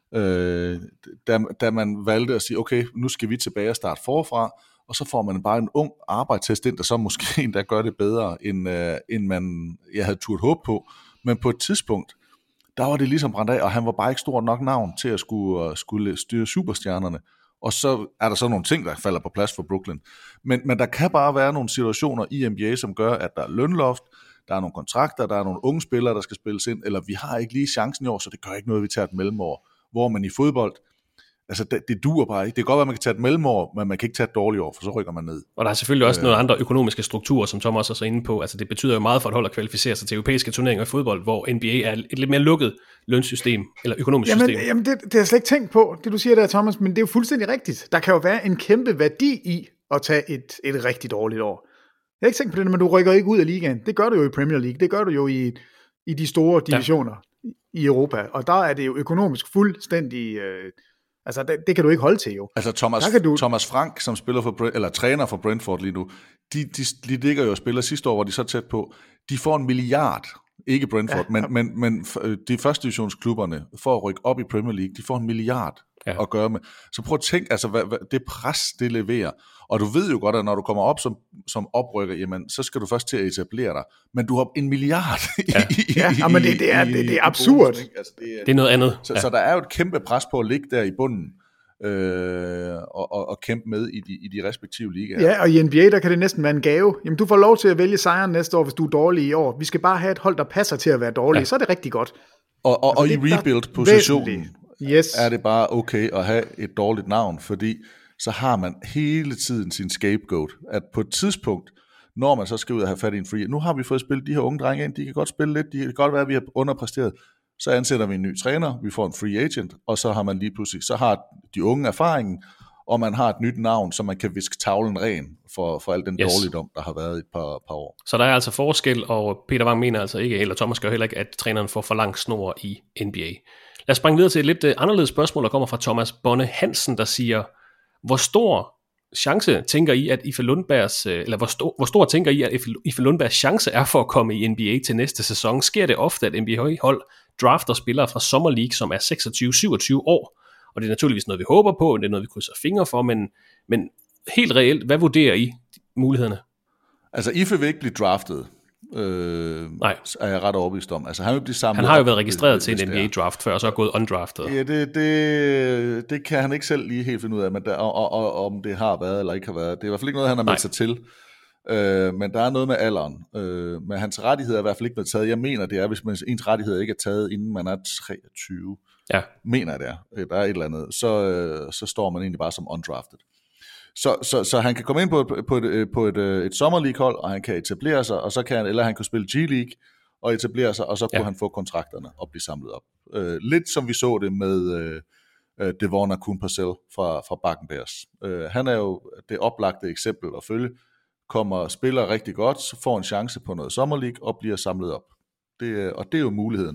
da man valgte at sige, okay, nu skal vi tilbage og starte forfra, og så får man bare en ung arbejdstest ind, der så måske endda gør det bedre, end jeg havde turt håb på. Men på et tidspunkt, der var det ligesom brændt af, og han var bare ikke stort nok navn til at skulle styre superstjernerne. Og så er der så nogle ting, der falder på plads for Brooklyn. Men der kan bare være nogle situationer i NBA, som gør, at der er lønloft, der er nogle kontrakter, der er nogle unge spillere, der skal spilles ind, eller vi har ikke lige chancen i år, så det gør ikke noget, vi tager et mellemår. Hvor man i fodbold, altså det duer bare ikke. Det kan godt være, at man kan tage et mellemår, men man kan ikke tage et dårligt år, for så rykker man ned. Og der er selvfølgelig også nogle andre økonomiske strukturer, som Thomas også er inde på. Altså det betyder jo meget for et hold at kvalificere sig til europæiske turneringer i fodbold, hvor NBA er et lidt mere lukket lønsystem, eller økonomisk system. Jamen det har jeg slet ikke tænkt på, det du siger der, Thomas, men det er jo fuldstændig rigtigt. Der kan jo være en kæmpe værdi i at tage et rigtig dårligt år. Jeg er ikke tænkt på det, men du rykker ikke ud af ligaen. Det gør du jo i Premier League, det gør du jo i de store divisioner i Europa, og der er det jo økonomisk fuldstændig... Altså, det kan du ikke holde til, jo. Altså, Thomas Frank, som spiller eller træner for Brentford lige nu, de ligger jo og spiller sidste år, hvor de så tæt på, de får 1 milliard, ikke Brentford, men de første divisionsklubberne, for at rykke op i Premier League, de får 1 milliard at gøre med. Så prøv at tænke, altså, hvad det pres, det leverer. Og du ved jo godt, at når du kommer op som oprykker, jamen, så skal du først til at etablere dig. Men du har 1 milliard men det er absurd. Altså, det er noget andet. Så der er jo et kæmpe pres på at ligge der i bunden og kæmpe med i de respektive ligaer. Ja, og i NBA, der kan det næsten være en gave. Jamen, du får lov til at vælge sejren næste år, hvis du er dårlig i år. Vi skal bare have et hold, der passer til at være dårlig. Så er det rigtig godt. Og i rebuild-positionen er det bare okay at have et dårligt navn, fordi så har man hele tiden sin scapegoat, at på et tidspunkt, når man så skal ud og have fat i en free, nu har vi fået spillet de her unge drenge ind, de kan godt spille lidt, det kan godt være, at vi har underpræsteret, så ansætter vi en ny træner, vi får en free agent, og så har man lige pludselig, så har de unge erfaringen, og man har et nyt navn, så man kan viske tavlen ren for al den dårligdom, der har været i et par år. Så der er altså forskel, og Peter Wang mener altså ikke, eller Thomas gør heller ikke, at træneren får for lang snor i NBA. Lad os springe videre til et lidt anderledes spørgsmål, der kommer fra Thomas Bonne Hansen, der siger, hvor stor chance tænker I, at Ife Lundbergs, eller hvor stor tænker I, at Ife Lundbergs chance er for at komme i NBA til næste sæson? Sker det ofte, at NBA-hold drafter spillere fra Summer League, som er 26-27 år? Og det er naturligvis noget, vi håber på, det er noget, vi krydser fingre for, men helt reelt, hvad vurderer I mulighederne? Altså, Ife vil ikke blive draftet. Nej. Er jeg ret overbevist om. Altså, han vil blive samlet. Han har jo været registreret til en NBA-draft før, og så er gået undraftet. Ja, det kan han ikke selv lige helt finde ud af, men om det har været eller ikke har været. Det er i hvert fald ikke noget, han har meldt sig til. Men der er noget med alderen. Men hans rettigheder er i hvert fald ikke blevet taget. Jeg mener, det er, hvis ens rettigheder ikke er taget, inden man er 23. Ja. Mener det er. Der er et eller andet. Så står man egentlig bare som undrafted. Så han kan komme ind på et Summer League-hold, og han kan etablere sig, og så kan han, eller han kan spille G-League og etablere sig, og så kunne han få kontrakterne og blive samlet op. Lidt som vi så det med Devon Akun-Purcell fra Bakken Bears. Han er jo det oplagte eksempel at følge. Spiller rigtig godt, får en chance på noget Summer League og bliver samlet op. Og det er jo muligheden.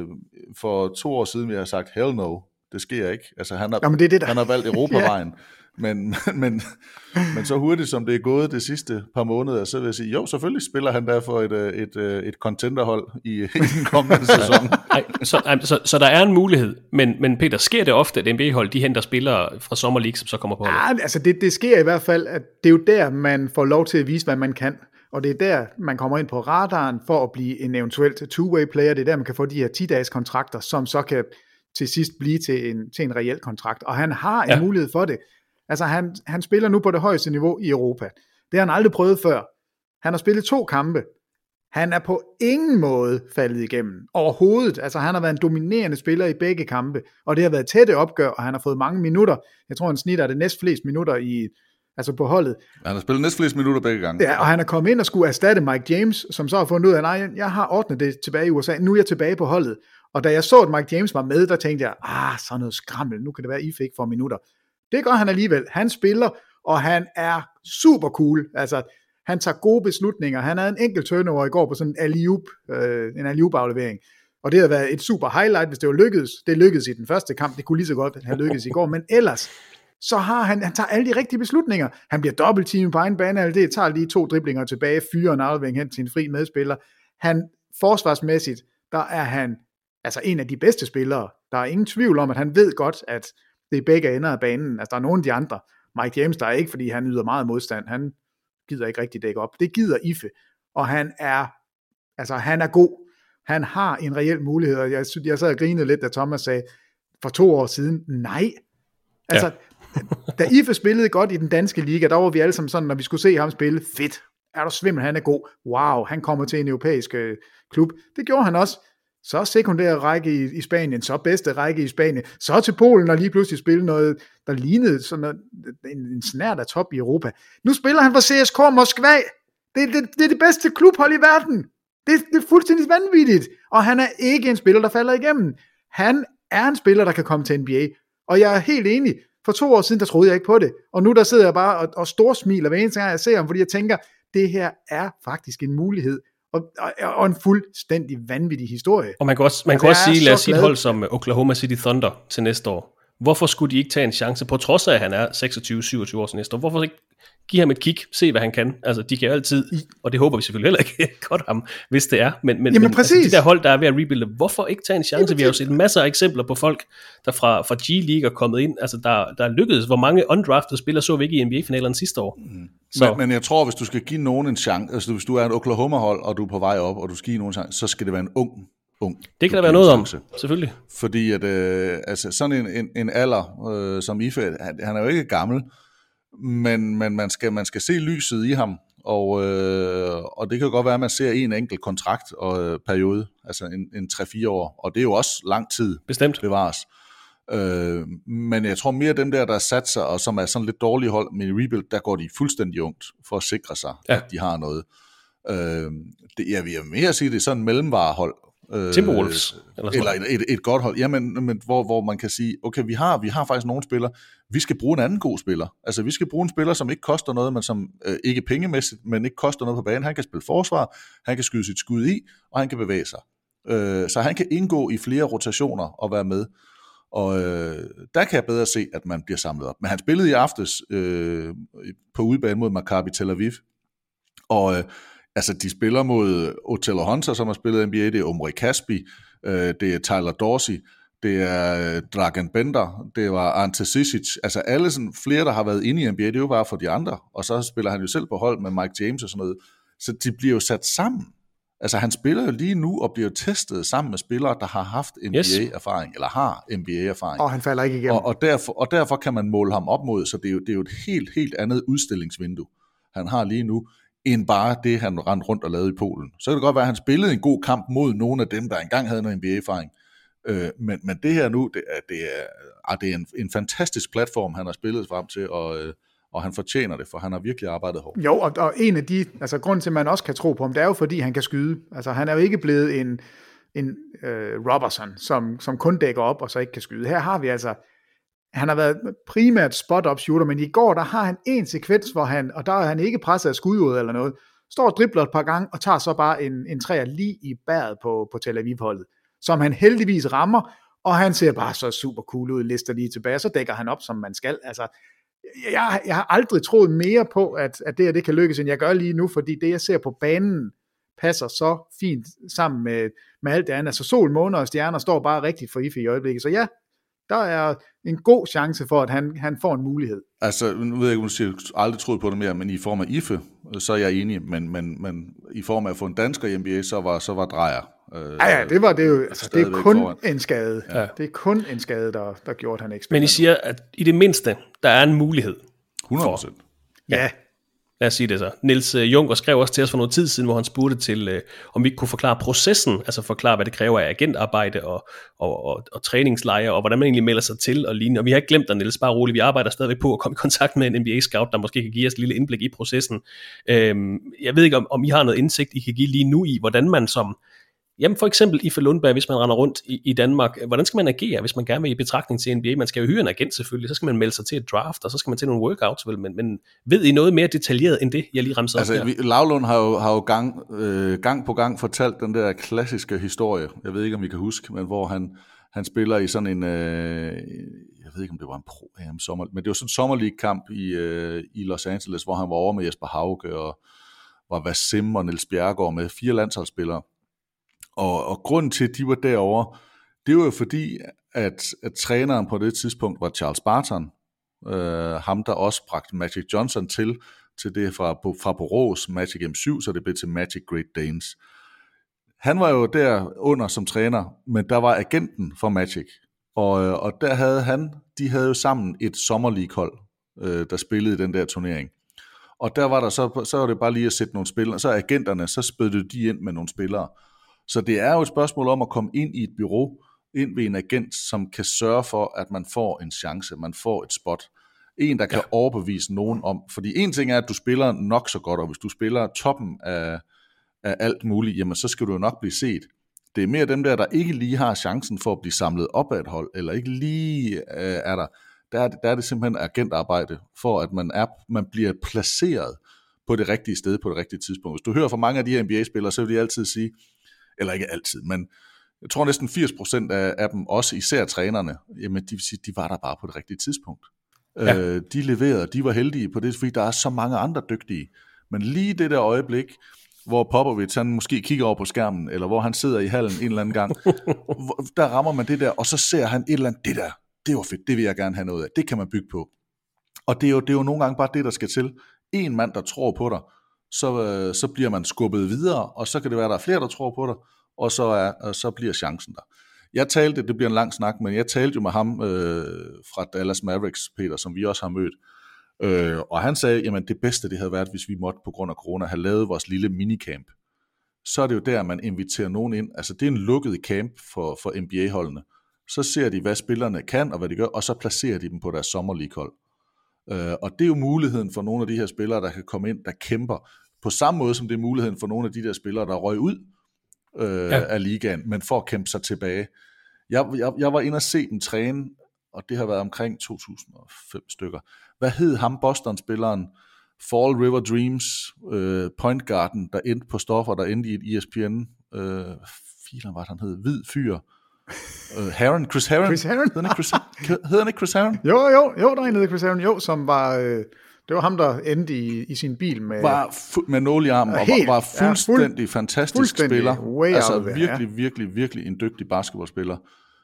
For 2 år siden vi har sagt, hell no, det sker ikke. Altså han har valgt Europavejen. Men så hurtigt som det er gået de sidste par måneder, så vil jeg sige, jo, selvfølgelig spiller han der for et contenderhold i den kommende sæson. Så der er en mulighed, men Peter, sker det ofte, at NBA-hold de henter spillere fra Summer League, som så kommer på holdet? Ja, altså det sker i hvert fald, at det er jo der, man får lov til at vise, hvad man kan. Og det er der, man kommer ind på radaren for at blive en eventuelt two-way player. Det er der, man kan få de her 10-dages kontrakter, som så kan til sidst blive til en reel kontrakt. Og han har en mulighed for det. Altså han spiller nu på det højeste niveau i Europa. Det har han aldrig prøvet før. Han har spillet 2 kampe. Han er på ingen måde faldet igennem. Overhovedet. Altså han har været en dominerende spiller i begge kampe. Og det har været tætte opgør, og han har fået mange minutter. Jeg tror, han snitter det næstflest minutter på holdet. Han har spillet næstflest minutter begge gange. Ja, og han er kommet ind og skulle erstatte Mike James, som så har fundet ud af, nej, jeg har ordnet det tilbage i USA. Nu er jeg tilbage på holdet. Og da jeg så, at Mike James var med, der tænkte jeg, sådan noget skrammel, nu kan det være, I fik for minutter. Det gør han alligevel. Han spiller, og han er super cool. Altså, han tager gode beslutninger. Han havde en enkelt turnover i går på sådan en alley-oop-aflevering. Og det havde været et super highlight, hvis det var lykkedes. Det lykkedes i den første kamp. Det kunne lige så godt have lykkedes i går. Men ellers, så har han tager alle de rigtige beslutninger. Han bliver dobbeltteamet på egen bane. Det tager lige 2 driblinger tilbage, fyrer en aflevering hen til en fri medspiller. Han forsvarsmæssigt, der er han altså en af de bedste spillere. Der er ingen tvivl om, at han ved godt, at det er begge ender af banen. Altså der er nogle af de andre. Mike James, der er ikke, fordi han yder meget modstand. Han gider ikke rigtig dække op. Det gider Ife. Og han er god. Han har en reel mulighed. Og jeg sad og grinede lidt, da Thomas sagde, for 2 år siden, nej. Altså, da Ife spillede godt i den danske liga, der var vi alle sammen sådan, når vi skulle se ham spille, fedt. Er du svimmel, han er god. Wow, han kommer til en europæisk klub. Det gjorde han også. Så sekundære række i Spanien, så bedste række i Spanien, så til Polen og lige pludselig spille noget, der lignede sådan noget, en snært af top i Europa. Nu spiller han for CSK Moskva. Det er det bedste klubhold i verden. Det er fuldstændig vanvittigt. Og han er ikke en spiller, der falder igennem. Han er en spiller, der kan komme til NBA. Og jeg er helt enig. For 2 år siden, der troede jeg ikke på det. Og nu der sidder jeg bare og storsmiler hver eneste gang, jeg ser ham, fordi jeg tænker, det her er faktisk en mulighed. Og en fuldstændig vanvittig historie. Og man kan også sige, lad os sige et hold som Oklahoma City Thunder til næste år. Hvorfor skulle de ikke tage en chance, på trods af, at han er 26-27 år til næste år? Hvorfor ikke give ham et kig, se hvad han kan? Altså, de kan jo altid, og det håber vi selvfølgelig heller ikke, godt ham, hvis det er. Men altså, de der hold, der er ved at rebuilde, hvorfor ikke tage en chance? Vi har jo set masser af eksempler på folk, der fra G-League er kommet ind, altså der er lykkedes. Hvor mange undrafted spillere så vi ikke i NBA-finalerne sidste år? Men jeg tror, hvis du skal give nogen en chance, altså hvis du er et Oklahoma-hold, og du er på vej op, og du skal give nogen en chance, så skal det være en ung. Det kan der være noget om, selvfølgelig. Fordi at, altså sådan en alder som Ife, han er jo ikke gammel, men man skal se lyset i ham, og det kan godt være, at man ser en enkelt kontrakt og periode, altså en 3-4 år, og det er jo også lang tid. Bestemt. Bevares. Men jeg tror mere dem der sat sig, og som er sådan lidt dårlige hold med rebuild, der går de fuldstændig ungt for at sikre sig, at de har noget. Jeg vil mere sige, det er sådan en mellemvarehold, Timberwolves eller et godt hold, men hvor man kan sige, okay, vi har faktisk nogle spillere, vi skal bruge en anden god spiller, altså vi skal bruge en spiller, som ikke koster noget, men som ikke pengemæssigt, men ikke koster noget på banen. Han kan spille forsvar, han kan skyde sit skud i, og han kan bevæge sig, så han kan indgå i flere rotationer og være med, og der kan jeg bedre se, at man bliver samlet op. Men han spillede i aftes på udebane mod Maccabi Tel Aviv, og altså, de spiller mod Otello Hunter, som har spillet NBA, det er Omri Caspi, det er Tyler Dorsey, det er Dragan Bender, det var Ante Sisic, altså alle sådan flere, der har været inde i NBA, det er jo bare for de andre, og så spiller han jo selv på hold med Mike James og sådan noget, så de bliver jo sat sammen. Altså, han spiller jo lige nu og bliver testet sammen med spillere, der har haft NBA-erfaring, eller har NBA-erfaring. Og han falder ikke igennem. Og derfor kan man måle ham op mod, så det er jo et helt andet udstillingsvindue, han har lige nu, end bare det, han rendte rundt og lavede i Polen. Så kan det godt være, at han spillede en god kamp mod nogle af dem, der engang havde noget NBA-erfaring. Men det her nu, det er en fantastisk platform, han har spillet frem til, og han fortjener det, for han har virkelig arbejdet hårdt. Jo, og en af de, altså grunden til, at man også kan tro på ham, det er jo, fordi han kan skyde. Altså han er jo ikke blevet en Robertson, som kun dækker op, og så ikke kan skyde. Her har vi altså, han har været primært spot-up shooter, men i går, der har han en sekvens, og der er han ikke presset af skud ud eller noget, står og dribler et par gange, og tager så bare en træer lige i bæret på Tel Aviv-holdet, som han heldigvis rammer, og han ser bare så super cool ud, lister lige tilbage, så dækker han op, som man skal. Altså, Jeg har aldrig troet mere på, at det her det kan lykkes, end jeg gør lige nu, fordi det, jeg ser på banen, passer så fint sammen med alt det andet. Altså sol, måner og stjerner står bare rigtigt for IFE i øjeblikket. Så ja, der er en god chance for, at han får en mulighed. Altså, nu ved jeg ikke, om du siger, aldrig troet på det mere, men i form af IFE, så er jeg enig, men i form af at få en dansker i NBA, så var Dreyer. Ja, det var det jo. Altså, det er kun en skade. Ja. Det er kun en skade, der gjorde, at han ikke spiller. Men I siger, at i det mindste, der er en mulighed. 100%. Ja. Lad os sige det så. Niels Juncker skrev også til os for noget tid siden, hvor han spurgte til, om vi ikke kunne forklare processen, altså forklare, hvad det kræver af agentarbejde og træningslejre, og hvordan man egentlig melder sig til og lignende. Og vi har ikke glemt dig, Niels, bare roligt. Vi arbejder stadigvæk på at komme i kontakt med en NBA-scout, der måske kan give os et lille indblik i processen. Jeg ved ikke, om I har noget indsigt, I kan give lige nu i, hvordan man som... Jamen for eksempel Ife Lundberg, hvis man render rundt i Danmark, hvordan skal man agere, hvis man gerne vil i betragtning til NBA? Man skal jo hyre en agent selvfølgelig, så skal man melde sig til et draft, og så skal man til nogle workouts, vel? Men ved I noget mere detaljeret end det, jeg lige remsede op her? Lavlund har jo gang på gang fortalt den der klassiske historie, jeg ved ikke om vi kan huske, men hvor han spiller i sådan en, jeg ved ikke om det var en pro-AM sommer, men det var sådan en sommerleague-kamp i Los Angeles, hvor han var over med Jesper Hauge og var Vassim og Niels Bjerregaard med 4 landsholdsspillere. Og grunden til, at de var derovre, det var jo fordi, at træneren på det tidspunkt var Charles Barton, ham der også bragte Magic Johnson til det fra Borås, Magic M7, så det blev til Magic Great Danes. Han var jo der under som træner, men der var agenten for Magic, og der havde de havde jo sammen et sommerleague-hold, der spillede i den der turnering. Og der var der så var det bare lige at sætte nogle spillere, så agenterne, så spyttede de ind med nogle spillere. Så det er jo et spørgsmål om at komme ind i et bureau, ind ved en agent, som kan sørge for, at man får en chance, man får et spot. En, der kan overbevise nogen om. Fordi en ting er, at du spiller nok så godt, og hvis du spiller toppen af alt muligt, jamen så skal du jo nok blive set. Det er mere dem der ikke lige har chancen for at blive samlet op af et hold, eller ikke lige er der. Der er det simpelthen agentarbejde, for at man bliver placeret på det rigtige sted, på det rigtige tidspunkt. Hvis du hører fra mange af de her NBA-spillere, så vil de altid sige, eller ikke altid, men jeg tror næsten 80% af dem, også især trænerne, jamen de vil sige, de var der bare på det rigtige tidspunkt. Ja. De leverede, de var heldige på det, fordi der er så mange andre dygtige. Men lige det der øjeblik, hvor Popovic han måske kigger over på skærmen, eller hvor han sidder i hallen en eller anden gang, der rammer man det der, og så ser han et eller andet, det var fedt, det vil jeg gerne have noget af, det kan man bygge på. Og det er jo nogle gange bare det, der skal til. En mand, der tror på dig, så bliver man skubbet videre, og så kan det være, der er flere, der tror på dig, og så bliver chancen der. Jeg talte, det bliver en lang snak, men jeg talte jo med ham fra Dallas Mavericks, Peter, som vi også har mødt, og han sagde, jamen det bedste det havde været, hvis vi måtte på grund af corona have lavet vores lille minicamp. Så er det jo der, man inviterer nogen ind, altså det er en lukket camp for NBA-holdene. Så ser de, hvad spillerne kan, og hvad de gør, og så placerer de dem på deres sommerleague-hold. Og det er jo muligheden for nogle af de her spillere, der kan komme ind, der kæmper, på samme måde som det er muligheden for nogle af de der spillere, der røg ud af ligaen, men for at kæmpe sig tilbage. Jeg var inde og se dem træne, og det har været omkring 2005 stykker. Hvad hed ham, Boston-spilleren? Fall River Dreams, point guarden, der endte på stoffer, der endte i et ESPN, filer var han hed, hvid fyr. Chris Herron? Hedder han ikke Chris Herron? Jo, der er en, der hedder Chris Herron, jo, som var... Det var ham, der endte i sin bil med... med nål i armen, og var fuldstændig fantastisk spiller. Altså virkelig en dygtig basketballspiller.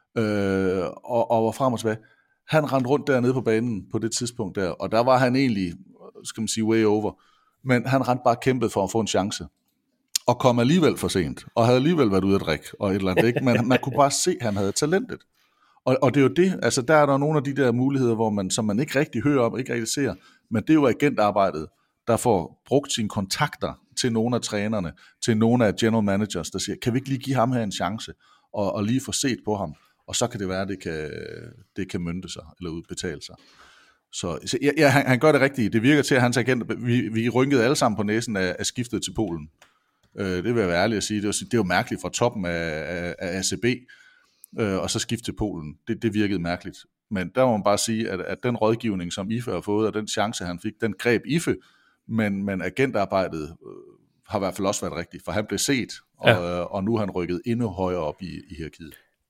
Og var frem og tilbage. Han rendte rundt dernede på banen på det tidspunkt der, og der var han egentlig, skal man sige, way over. Men han rendte bare kæmpet for at få en chance. Og kom alligevel for sent, og havde alligevel været ude at drikke, og et eller andet, ikke? Men man kunne bare se, at han havde talentet. Og det er jo det, altså der er der nogle af de der muligheder, som man ikke rigtig hører om, ikke rigtig ser, men det er jo agentarbejdet, der får brugt sine kontakter til nogle af trænerne, til nogle af general managers, der siger, kan vi ikke lige give ham her en chance, og lige få set på ham, og så kan det være, det kan mønte sig, eller udbetale sig. Så ja, han gør det rigtigt. Det virker til, at hans agent, vi rynkede alle sammen på næsen af skiftet til Polen. Det vil jeg være ærlig at sige. Det er jo mærkeligt fra toppen af ACB, og så skifte til Polen. Det virkede mærkeligt. Men der må man bare sige, at den rådgivning, som IFE har fået, og den chance, han fik, den greb IFE, men agentarbejdet har i hvert fald også været rigtigt, for han blev set, og nu er han rykket endnu højere op i hierarkiet.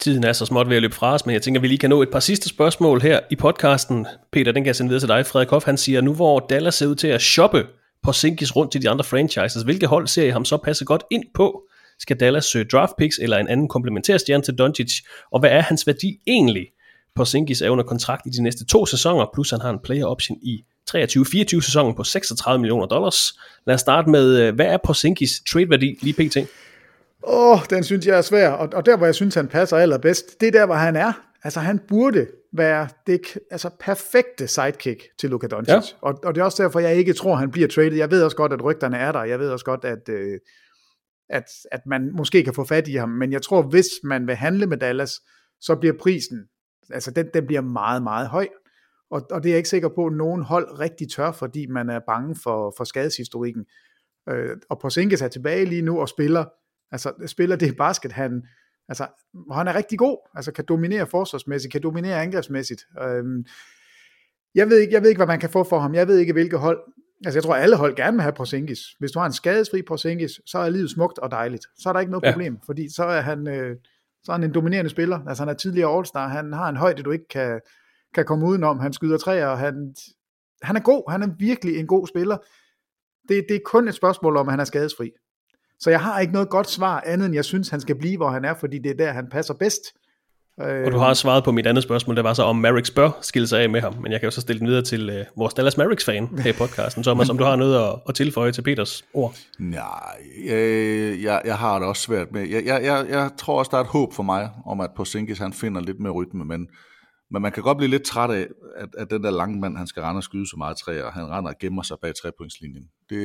Tiden er så småt ved at løbe fra os, men jeg tænker, at vi lige kan nå et par sidste spørgsmål her i podcasten. Peter, den kan jeg sende videre til dig. Frederik Hoff, han siger, nu hvor Dallas ser ud til at shoppe Porzingis rundt til de andre franchises, hvilke hold ser I ham så passe godt ind på? Skal Dallas søge draft picks eller en anden komplementær stjerne til Doncic? Og hvad er hans værdi egentlig? Porzingis er under kontrakt i de næste 2 sæsoner, plus han har en player option i 23-24 sæsonen på $36 million. Lad os starte med, hvad er Porzingis trade-værdi lige pt? Den synes jeg er svær, og der hvor jeg synes han passer allerbedst, det er der hvor han er. Altså han burde være det perfekte sidekick til Luka Doncic, ja. Og det er også derfor jeg ikke tror han bliver traded. Jeg ved også godt at rygterne er der. Jeg ved også godt at man måske kan få fat i ham, men jeg tror hvis man vil handle med Dallas, så bliver prisen, altså den bliver meget meget høj. Og det er jeg ikke sikker på at nogen hold rigtig tør, fordi man er bange for skadeshistorikken. Og Porzingis er tilbage lige nu og spiller det basket, han er rigtig god, altså kan dominere forsvarsmæssigt, kan dominere angrebsmæssigt. Jeg ved ikke, hvad man kan få for ham. Jeg ved ikke, hvilke hold. Altså jeg tror, alle hold gerne vil have Porzingis. Hvis du har en skadesfri Porzingis, så er livet smukt og dejligt. Så er der ikke noget problem, fordi så er han en dominerende spiller. Altså han er tidligere All-Star, han har en højde, du ikke kan komme udenom. Han skyder træer, og han er god. Han er virkelig en god spiller. Det er kun et spørgsmål om, at han er skadesfri. Så jeg har ikke noget godt svar, andet end jeg synes, han skal blive, hvor han er, fordi det er der, han passer bedst. Og du har svaret på mit andet spørgsmål, det var så, om Mavericks bør skille sig af med ham, men jeg kan jo så stille den videre til vores Dallas Mavericks-fan her i podcasten. Thomas, om du har noget at tilføje til Peters ord? Nej, jeg har det også svært med. Jeg tror også, der er et håb for mig, om at Porzingis han finder lidt mere rytme, men man kan godt blive lidt træt af, at den der lange mand, han skal rende og skyde så meget træer, og han render og gemmer sig bag trepointslinjen.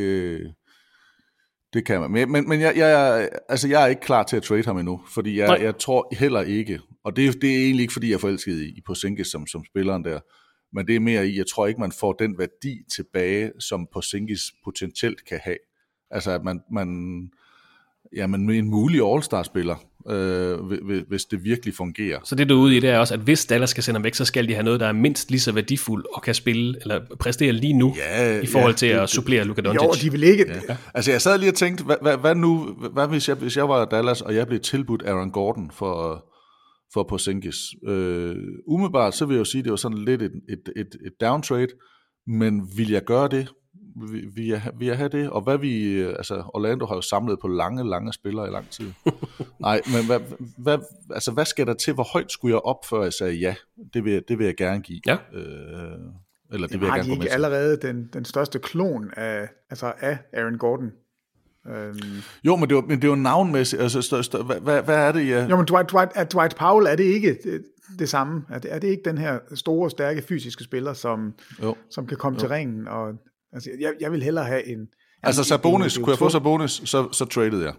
Det kan man. Men jeg er ikke klar til at trade ham endnu, fordi jeg tror heller ikke, og det er egentlig ikke, fordi jeg er forelsket i Porzingis som spilleren der, men det er mere i, jeg tror ikke, man får den værdi tilbage, som Porzingis potentielt kan have. Altså, at man en mulig All-Star-spiller, hvis det virkelig fungerer. Så det du er ude i, det er også, at hvis Dallas skal sende ham væk, så skal de have noget, der er mindst lige så værdifuldt og kan spille, eller præstere lige nu, i forhold til at supplere Luka Doncic. Jo, de vil ikke. Ja. Altså, jeg sad lige og tænkte, hvad hvis jeg var Dallas, og jeg blev tilbudt Aaron Gordon for Porzingis. Umiddelbart, så vil jeg jo sige, det var sådan lidt et downtrade, men vil jeg gøre det? Vil jeg have det? Og Orlando har jo samlet på lange spillere i lang tid. Nej, men hvad skal der til? Hvor højt skulle jeg op, før jeg sagde ja? Det vil jeg gerne give. Ja. Eller det vil jeg gerne komme med. Allerede den største klon af Aaron Gordon. Jo, men det er jo navnmæssigt. Altså, hvad er det? Ja? Jo, men Dwight Powell, er det ikke det samme? Er det ikke den her store, stærke fysiske spiller, som kan komme til ringen? Og altså, jeg vil hellere have en... Altså Sabonis, kunne jeg få Sabonis, så tradede jeg.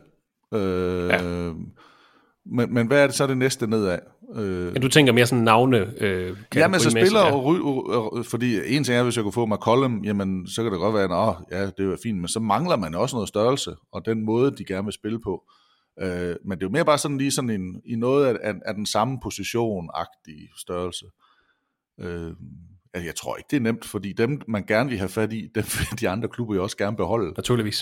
Men hvad er det så det næste nedad? Du tænker mere sådan navne? Men så spiller fordi en ting er, hvis jeg kunne få McCollum, jamen så kan det godt være, det er fint, men så mangler man også noget størrelse, og den måde, de gerne vil spille på. Men det er jo mere bare sådan lige sådan i noget af den samme position-agtige størrelse. Jeg tror ikke, det er nemt, fordi dem, man gerne vil have fat i, dem vil de andre klubber jo også gerne beholde. Naturligvis.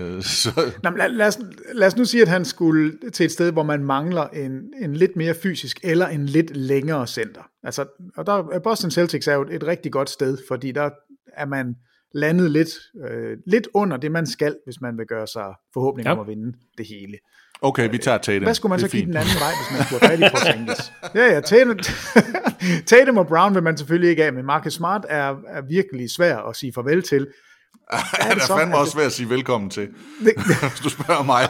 Lad os nu sige, at han skulle til et sted, hvor man mangler en lidt mere fysisk, eller en lidt længere center. Altså, og der Boston Celtics er jo et rigtig godt sted, fordi der er man landet lidt under det, man skal, hvis man vil gøre sig forhåbning om at vinde det hele. Okay, vi tager Tatum. Hvad skulle man så give den anden vej, hvis man skulle have fat i Porzingis? Tatum og Brown vil man selvfølgelig ikke af, men Marcus Smart er virkelig svær at sige farvel til. Han er fandme også svær at sige velkommen til, hvis du spørger mig.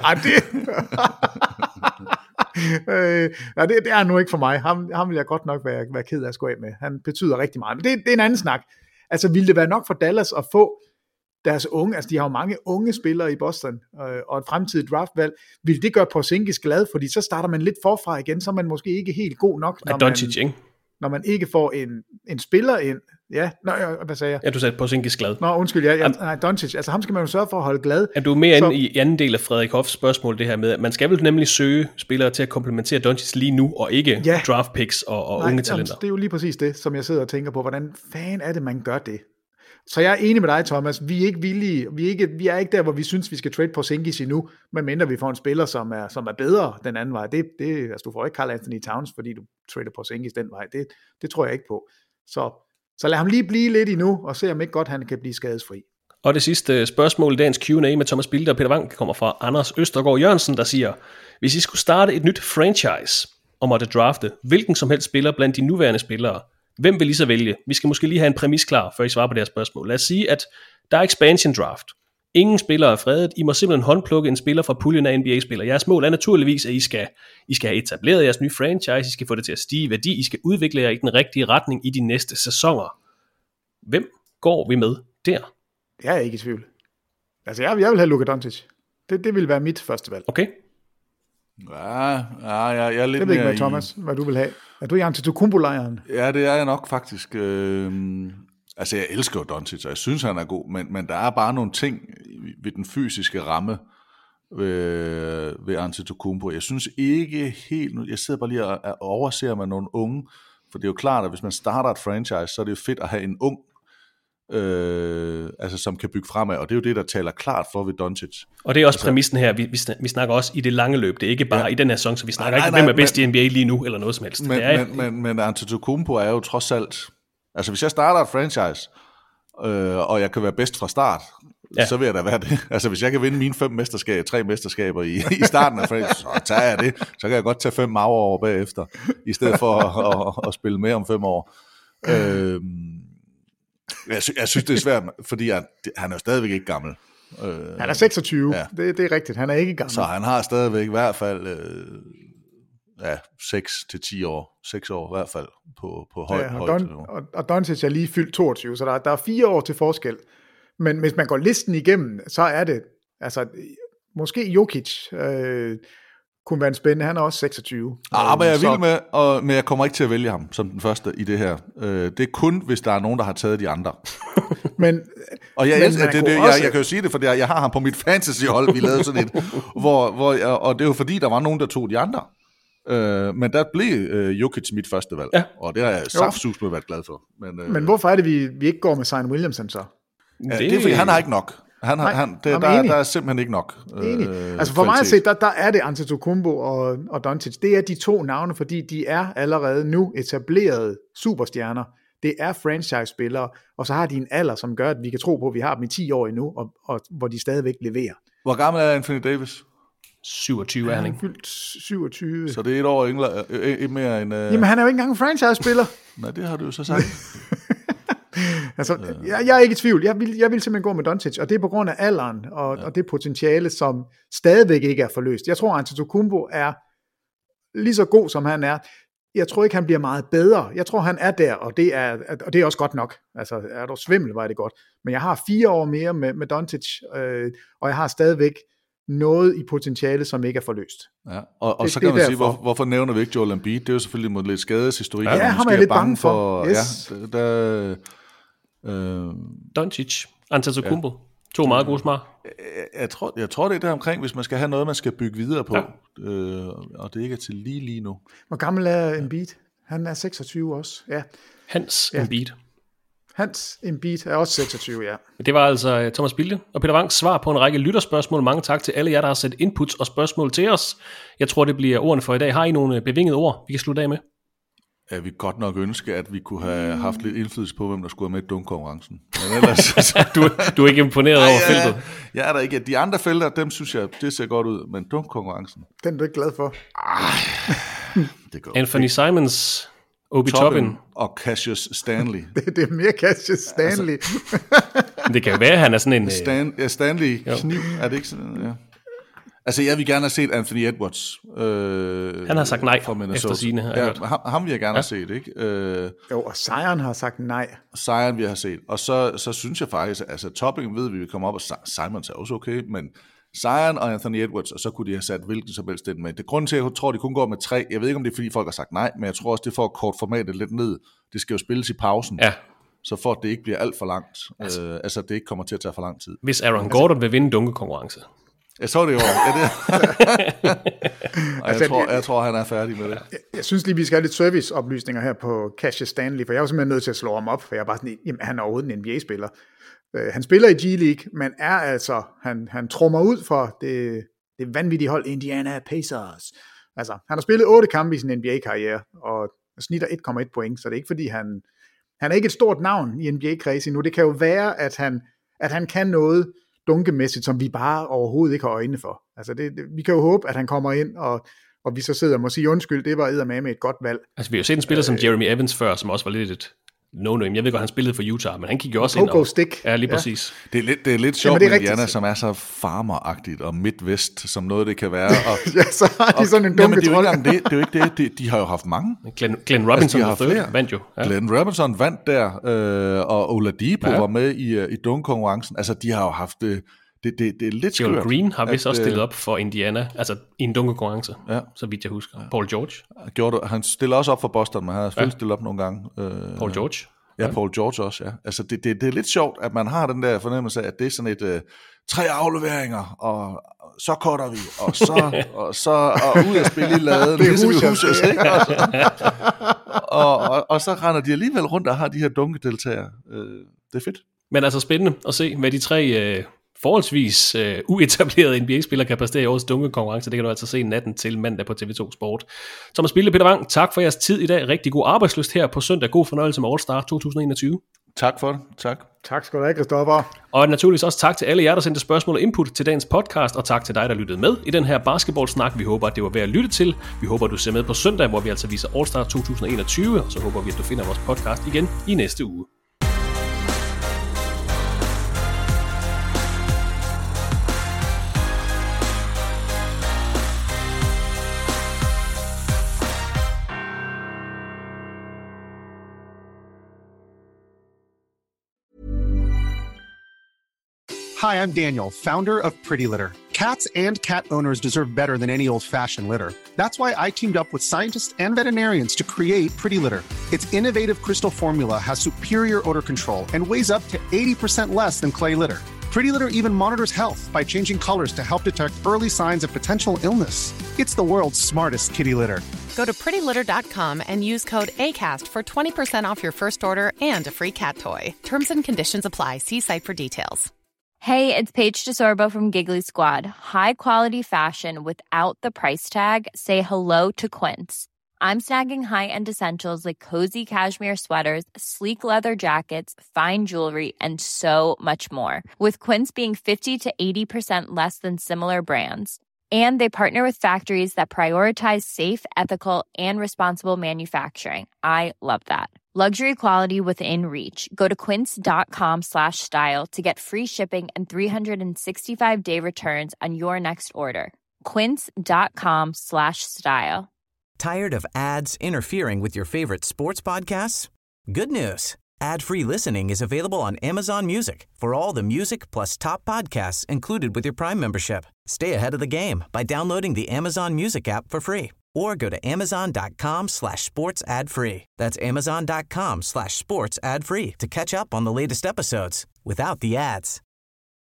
Det er nu ikke for mig. Ham vil jeg godt nok være ked af at gå af med. Han betyder rigtig meget. Men det er en anden snak. Altså, ville det være nok for Dallas at få deres unge, altså de har jo mange unge spillere i Boston, og et fremtidigt draftvalg, vil det gøre Porzingis glad, fordi så starter man lidt forfra igen, så er man måske ikke helt god nok, når man ikke får en spiller ind. Ja, hvad sagde jeg? Ja, du sagde Porzingis glad. Nå, undskyld, nej, Doncic, altså ham skal man jo sørge for at holde glad. Er du mere inde i anden del af Frederik Hoffs spørgsmål, det her med, at man skal vel nemlig søge spillere til at komplementere Doncic lige nu, og ikke draft picks og unge talenter? Det er jo lige præcis det, som jeg sidder og tænker på, hvordan fanden er det, man gør det? Så jeg er enig med dig, Thomas. Vi er ikke villige. Vi er ikke der, hvor vi synes, vi skal trade Porzingis endnu, medmindre vi får en spiller, som er bedre den anden vej. Altså, du får ikke Karl Anthony Towns, fordi du trader Porzingis den vej. Det tror jeg ikke på. Så lad ham lige blive lidt endnu, og se om ikke godt han kan blive skadesfri. Og det sidste spørgsmål i dagens Q&A med Thomas Bilde og Peter Wang kommer fra Anders Østergaard Jørgensen, der siger, hvis I skulle starte et nyt franchise og måtte drafte hvilken som helst spiller blandt de nuværende spillere, hvem vil I så vælge? Vi skal måske lige have en præmis klar, før I svarer på det her spørgsmål. Lad os sige, at der er expansion draft. Ingen spillere er fredet. I må simpelthen håndplukke en spiller fra puljen af NBA-spillere. Jeres mål er naturligvis, at I skal have etableret jeres nye franchise, I skal få det til at stige i værdi, I skal udvikle jer i den rigtige retning i de næste sæsoner. Hvem går vi med der? Jeg er ikke i tvivl. Altså, jeg vil have Luka Doncic. Det vil være mit første valg. Okay. Ja, jeg er lidt det ved ikke, Thomas, hvad du vil have. Er du i Antetokounmpo-lejren? Ja, det er jeg nok faktisk. Altså, jeg elsker jo Doncic, og jeg synes, han er god, men der er bare nogle ting ved den fysiske ramme ved Antetokounmpo. Jeg synes ikke helt... Jeg sidder bare lige og overser med nogle unge, for det er jo klart, at hvis man starter et franchise, så er det jo fedt at have en ung, altså som kan bygge fremad, og det er jo det, der taler klart for ved Doncic. Og det er også præmissen her, vi snakker også i det lange løb, det er ikke bare i den her sæson, så vi snakker ikke, hvem er bedst i NBA lige nu, eller noget som helst. Men Antetokounmpo er jo trods alt, altså hvis jeg starter et franchise, og jeg kan være bedst fra start, så vil jeg da være det. Altså hvis jeg kan vinde mine 3 mesterskaber i starten af franchise, så tager jeg det, så kan jeg godt tage 5 år bagefter, i stedet for at spille mere om 5 år. Jeg synes, det er svært, fordi han er jo stadigvæk ikke gammel. Han er 26, ja. Det er rigtigt, han er ikke gammel. Så han har stadigvæk i hvert fald 6 til 10 år, 6 år i hvert fald på højt niveau. Og Doncic er lige fyldt 22, så der er 4 år til forskel. Men hvis man går listen igennem, så er det, altså måske Jokic kunne være en spændende, han er også 26. Men jeg er vild med, men jeg kommer ikke til at vælge ham som den første i det her. Det er kun, hvis der er nogen, der har taget de andre. Og jeg kan jo sige det, for jeg har ham på mit fantasyhold, vi lavede sådan et, og det er jo fordi, der var nogen, der tog de andre. Men der blev Jokic mit første valg, og det har jeg saftsus med været glad for. Men hvorfor er det, vi ikke går med Zion Williamson så? Det er fordi, han har ikke nok. Der er simpelthen ikke nok. Altså for mig at se, der er det Antetokounmpo og Doncic. Det er de 2 navne, fordi de er allerede nu etablerede superstjerner. Det er franchise-spillere, og så har de en alder, som gør, at vi kan tro på, at vi har dem i 10 år endnu, og hvor de stadigvæk leverer. Hvor gammel er Anthony Davis? 27 er han, ikke? Fyldt 27. Så det er et år mere end... Jamen han er jo ikke engang en franchise-spiller. Nej, det har du jo så sagt. Altså, jeg er ikke i tvivl. Jeg vil simpelthen gå med Doncic, og det er på grund af alderen, og det potentiale, som stadigvæk ikke er forløst. Jeg tror, Antetokounmpo er lige så god, som han er. Jeg tror ikke, han bliver meget bedre. Jeg tror, han er der, og det er også godt nok. Altså, er du svimmel, var det godt. Men jeg har 4 år mere med Doncic, og jeg har stadigvæk noget i potentiale, som ikke er forløst. Ja, og så kan man sige, hvorfor nævner vi ikke Joel Embiid? Det er jo selvfølgelig mod lidt skadeshistorik. Ja, ham er jeg lidt bange for. Yes. Doncic, Antetokounmpo. 2 meget gode svar. Jeg tror, det er der omkring, hvis man skal have noget, man skal bygge videre på. Og det ikke er til lige nu. Hvor gammel er Embiid? Han er 26 også. Ja. Hans Embiid. Hans Embiid er også 26, ja. Det var altså Thomas Bilde og Peter Wangs svar på en række lytterspørgsmål. Mange tak til alle jer, der har sat inputs og spørgsmål til os. Jeg tror, det bliver ordene for i dag. Har I nogle bevingede ord, vi kan slutte af med? Jeg vil godt nok ønske, at vi kunne have haft lidt indflydelse på, hvem der skulle have med i dunk-konkurrencen. Men ellers... du er ikke imponeret over feltet? Jeg er der ikke. De andre felter, dem synes jeg, det ser godt ud. Men dunk-konkurrencen... Den er du ikke glad for? Det går. Anthony Simons, Obi Toppin og Cassius Stanley. det er mere Cassius Stanley. Det kan jo være, at han er sådan en... Stanley kniv, er det ikke sådan? Ja. Altså, jeg vil gerne have set Anthony Edwards. Han har sagt nej efter sine. Ham vil jeg gerne have set, ikke? Jo, og Zion har sagt nej. Zion vil jeg have set. Og så synes jeg faktisk, altså Topping ved vi kommer op, og Simons er også okay, men Zion og Anthony Edwards, og så kunne de have sat hvilken som helst ind med. Det grund til, at jeg tror, de kun går med 3. Jeg ved ikke, om det er, fordi folk har sagt nej, men jeg tror også, det får kort formatet lidt ned. Det skal jo spilles i pausen. Ja. Så for at det ikke bliver alt for langt. Altså, det ikke kommer til at tage for lang tid. Hvis Aaron Gordon vil vinde dunkekonkurrence. Jeg så det jo. Jeg tror, han er færdig med det. Jeg synes lige, vi skal have lidt serviceoplysninger her på Cassius Stanley, for jeg var simpelthen nødt til at slå ham op, for jeg er bare sådan, jamen, han er overhovedet en NBA-spiller. Han spiller i G-League, men er altså, han trummer ud for det vanvittige hold Indiana Pacers. Altså, han har spillet 8 kampe i sin NBA-karriere, og snitter 1,1 point, så det er ikke fordi, han er ikke et stort navn i NBA-kreds endnu. Det kan jo være, at han kan noget dunkemæssigt, som vi bare overhovedet ikke har øjne for. Altså, vi kan jo håbe, at han kommer ind, og vi så sidder og må sige, undskyld, det var eddermame et godt valg. Altså, vi har jo set en spiller som Jeremy Evans før, som også var lidt et no-name. Jeg ved godt, han spillede for Utah, men han gik jo også ind og... Stick. Ja, lige præcis. Det er lidt sjovt med Indiana, som er så farmeragtigt og midtvest, som noget det kan være. Og, ja, så har de sådan en dumme trøje. Det er jo ikke det. De har jo haft mange. Glenn Robinson vandt jo. Ja. Glenn Robinson vandt der, og Oladipo var med i dunkkonkurrencen. Altså, de har jo haft... Det er lidt skørt. Joel Green har vist også stillet op for Indiana, altså i en dunkerkonkurrence, så vidt jeg husker. Paul George. Han stiller også op for Boston, men han har selvfølgelig stillet op nogle gange. Paul George. Ja, Paul George også, ja. Altså det er lidt sjovt, at man har den der fornemmelse af, at det er sådan et 3 afleveringer, og så cutter vi, og ud at spille i laden. Det er Hoosiers, ikke? Og så render de alligevel rundt og har de her dunkedeltagere. Det er fedt. Men altså spændende at se, hvad de 3... forholdsvis uetablerede NBA-spillere kan præstere i årets dunkekonkurrence. Det kan du altså se natten til mandag på TV2 Sport. Thomas Bilde, Peter Wang, tak for jeres tid i dag. Rigtig god arbejdslyst her på søndag. God fornøjelse med All-Star 2021. Tak for det. Tak skal du have, Christoffer. Og naturligvis også tak til alle jer, der sendte spørgsmål og input til dagens podcast, og tak til dig, der lyttede med i den her basketballsnak. Vi håber, at det var værd at lytte til. Vi håber, du ser med på søndag, hvor vi altså viser All-Star 2021, og så håber vi, at du finder vores podcast igen i næste uge. Hi, I'm Daniel, founder of Pretty Litter. Cats and cat owners deserve better than any old-fashioned litter. That's why I teamed up with scientists and veterinarians to create Pretty Litter. Its innovative crystal formula has superior odor control and weighs up to 80% less than clay litter. Pretty Litter even monitors health by changing colors to help detect early signs of potential illness. It's the world's smartest kitty litter. Go to prettylitter.com and use code ACAST for 20% off your first order and a free cat toy. Terms and conditions apply. See site for details. Hey, it's Paige DeSorbo from Giggly Squad. High quality fashion without the price tag. Say hello to Quince. I'm snagging high-end essentials like cozy cashmere sweaters, sleek leather jackets, fine jewelry, and so much more. With Quince being 50 to 80% less than similar brands. And they partner with factories that prioritize safe, ethical, and responsible manufacturing. I love that. Luxury quality within reach. Go to quince.com/style to get free shipping and 365-day returns on your next order. Quince.com/style. Tired of ads interfering with your favorite sports podcasts? Good news. Ad-free listening is available on Amazon Music for all the music plus top podcasts included with your Prime membership. Stay ahead of the game by downloading the Amazon Music app for free or go to amazon.com/sports ad free. That's amazon.com/sports ad free to catch up on the latest episodes without the ads.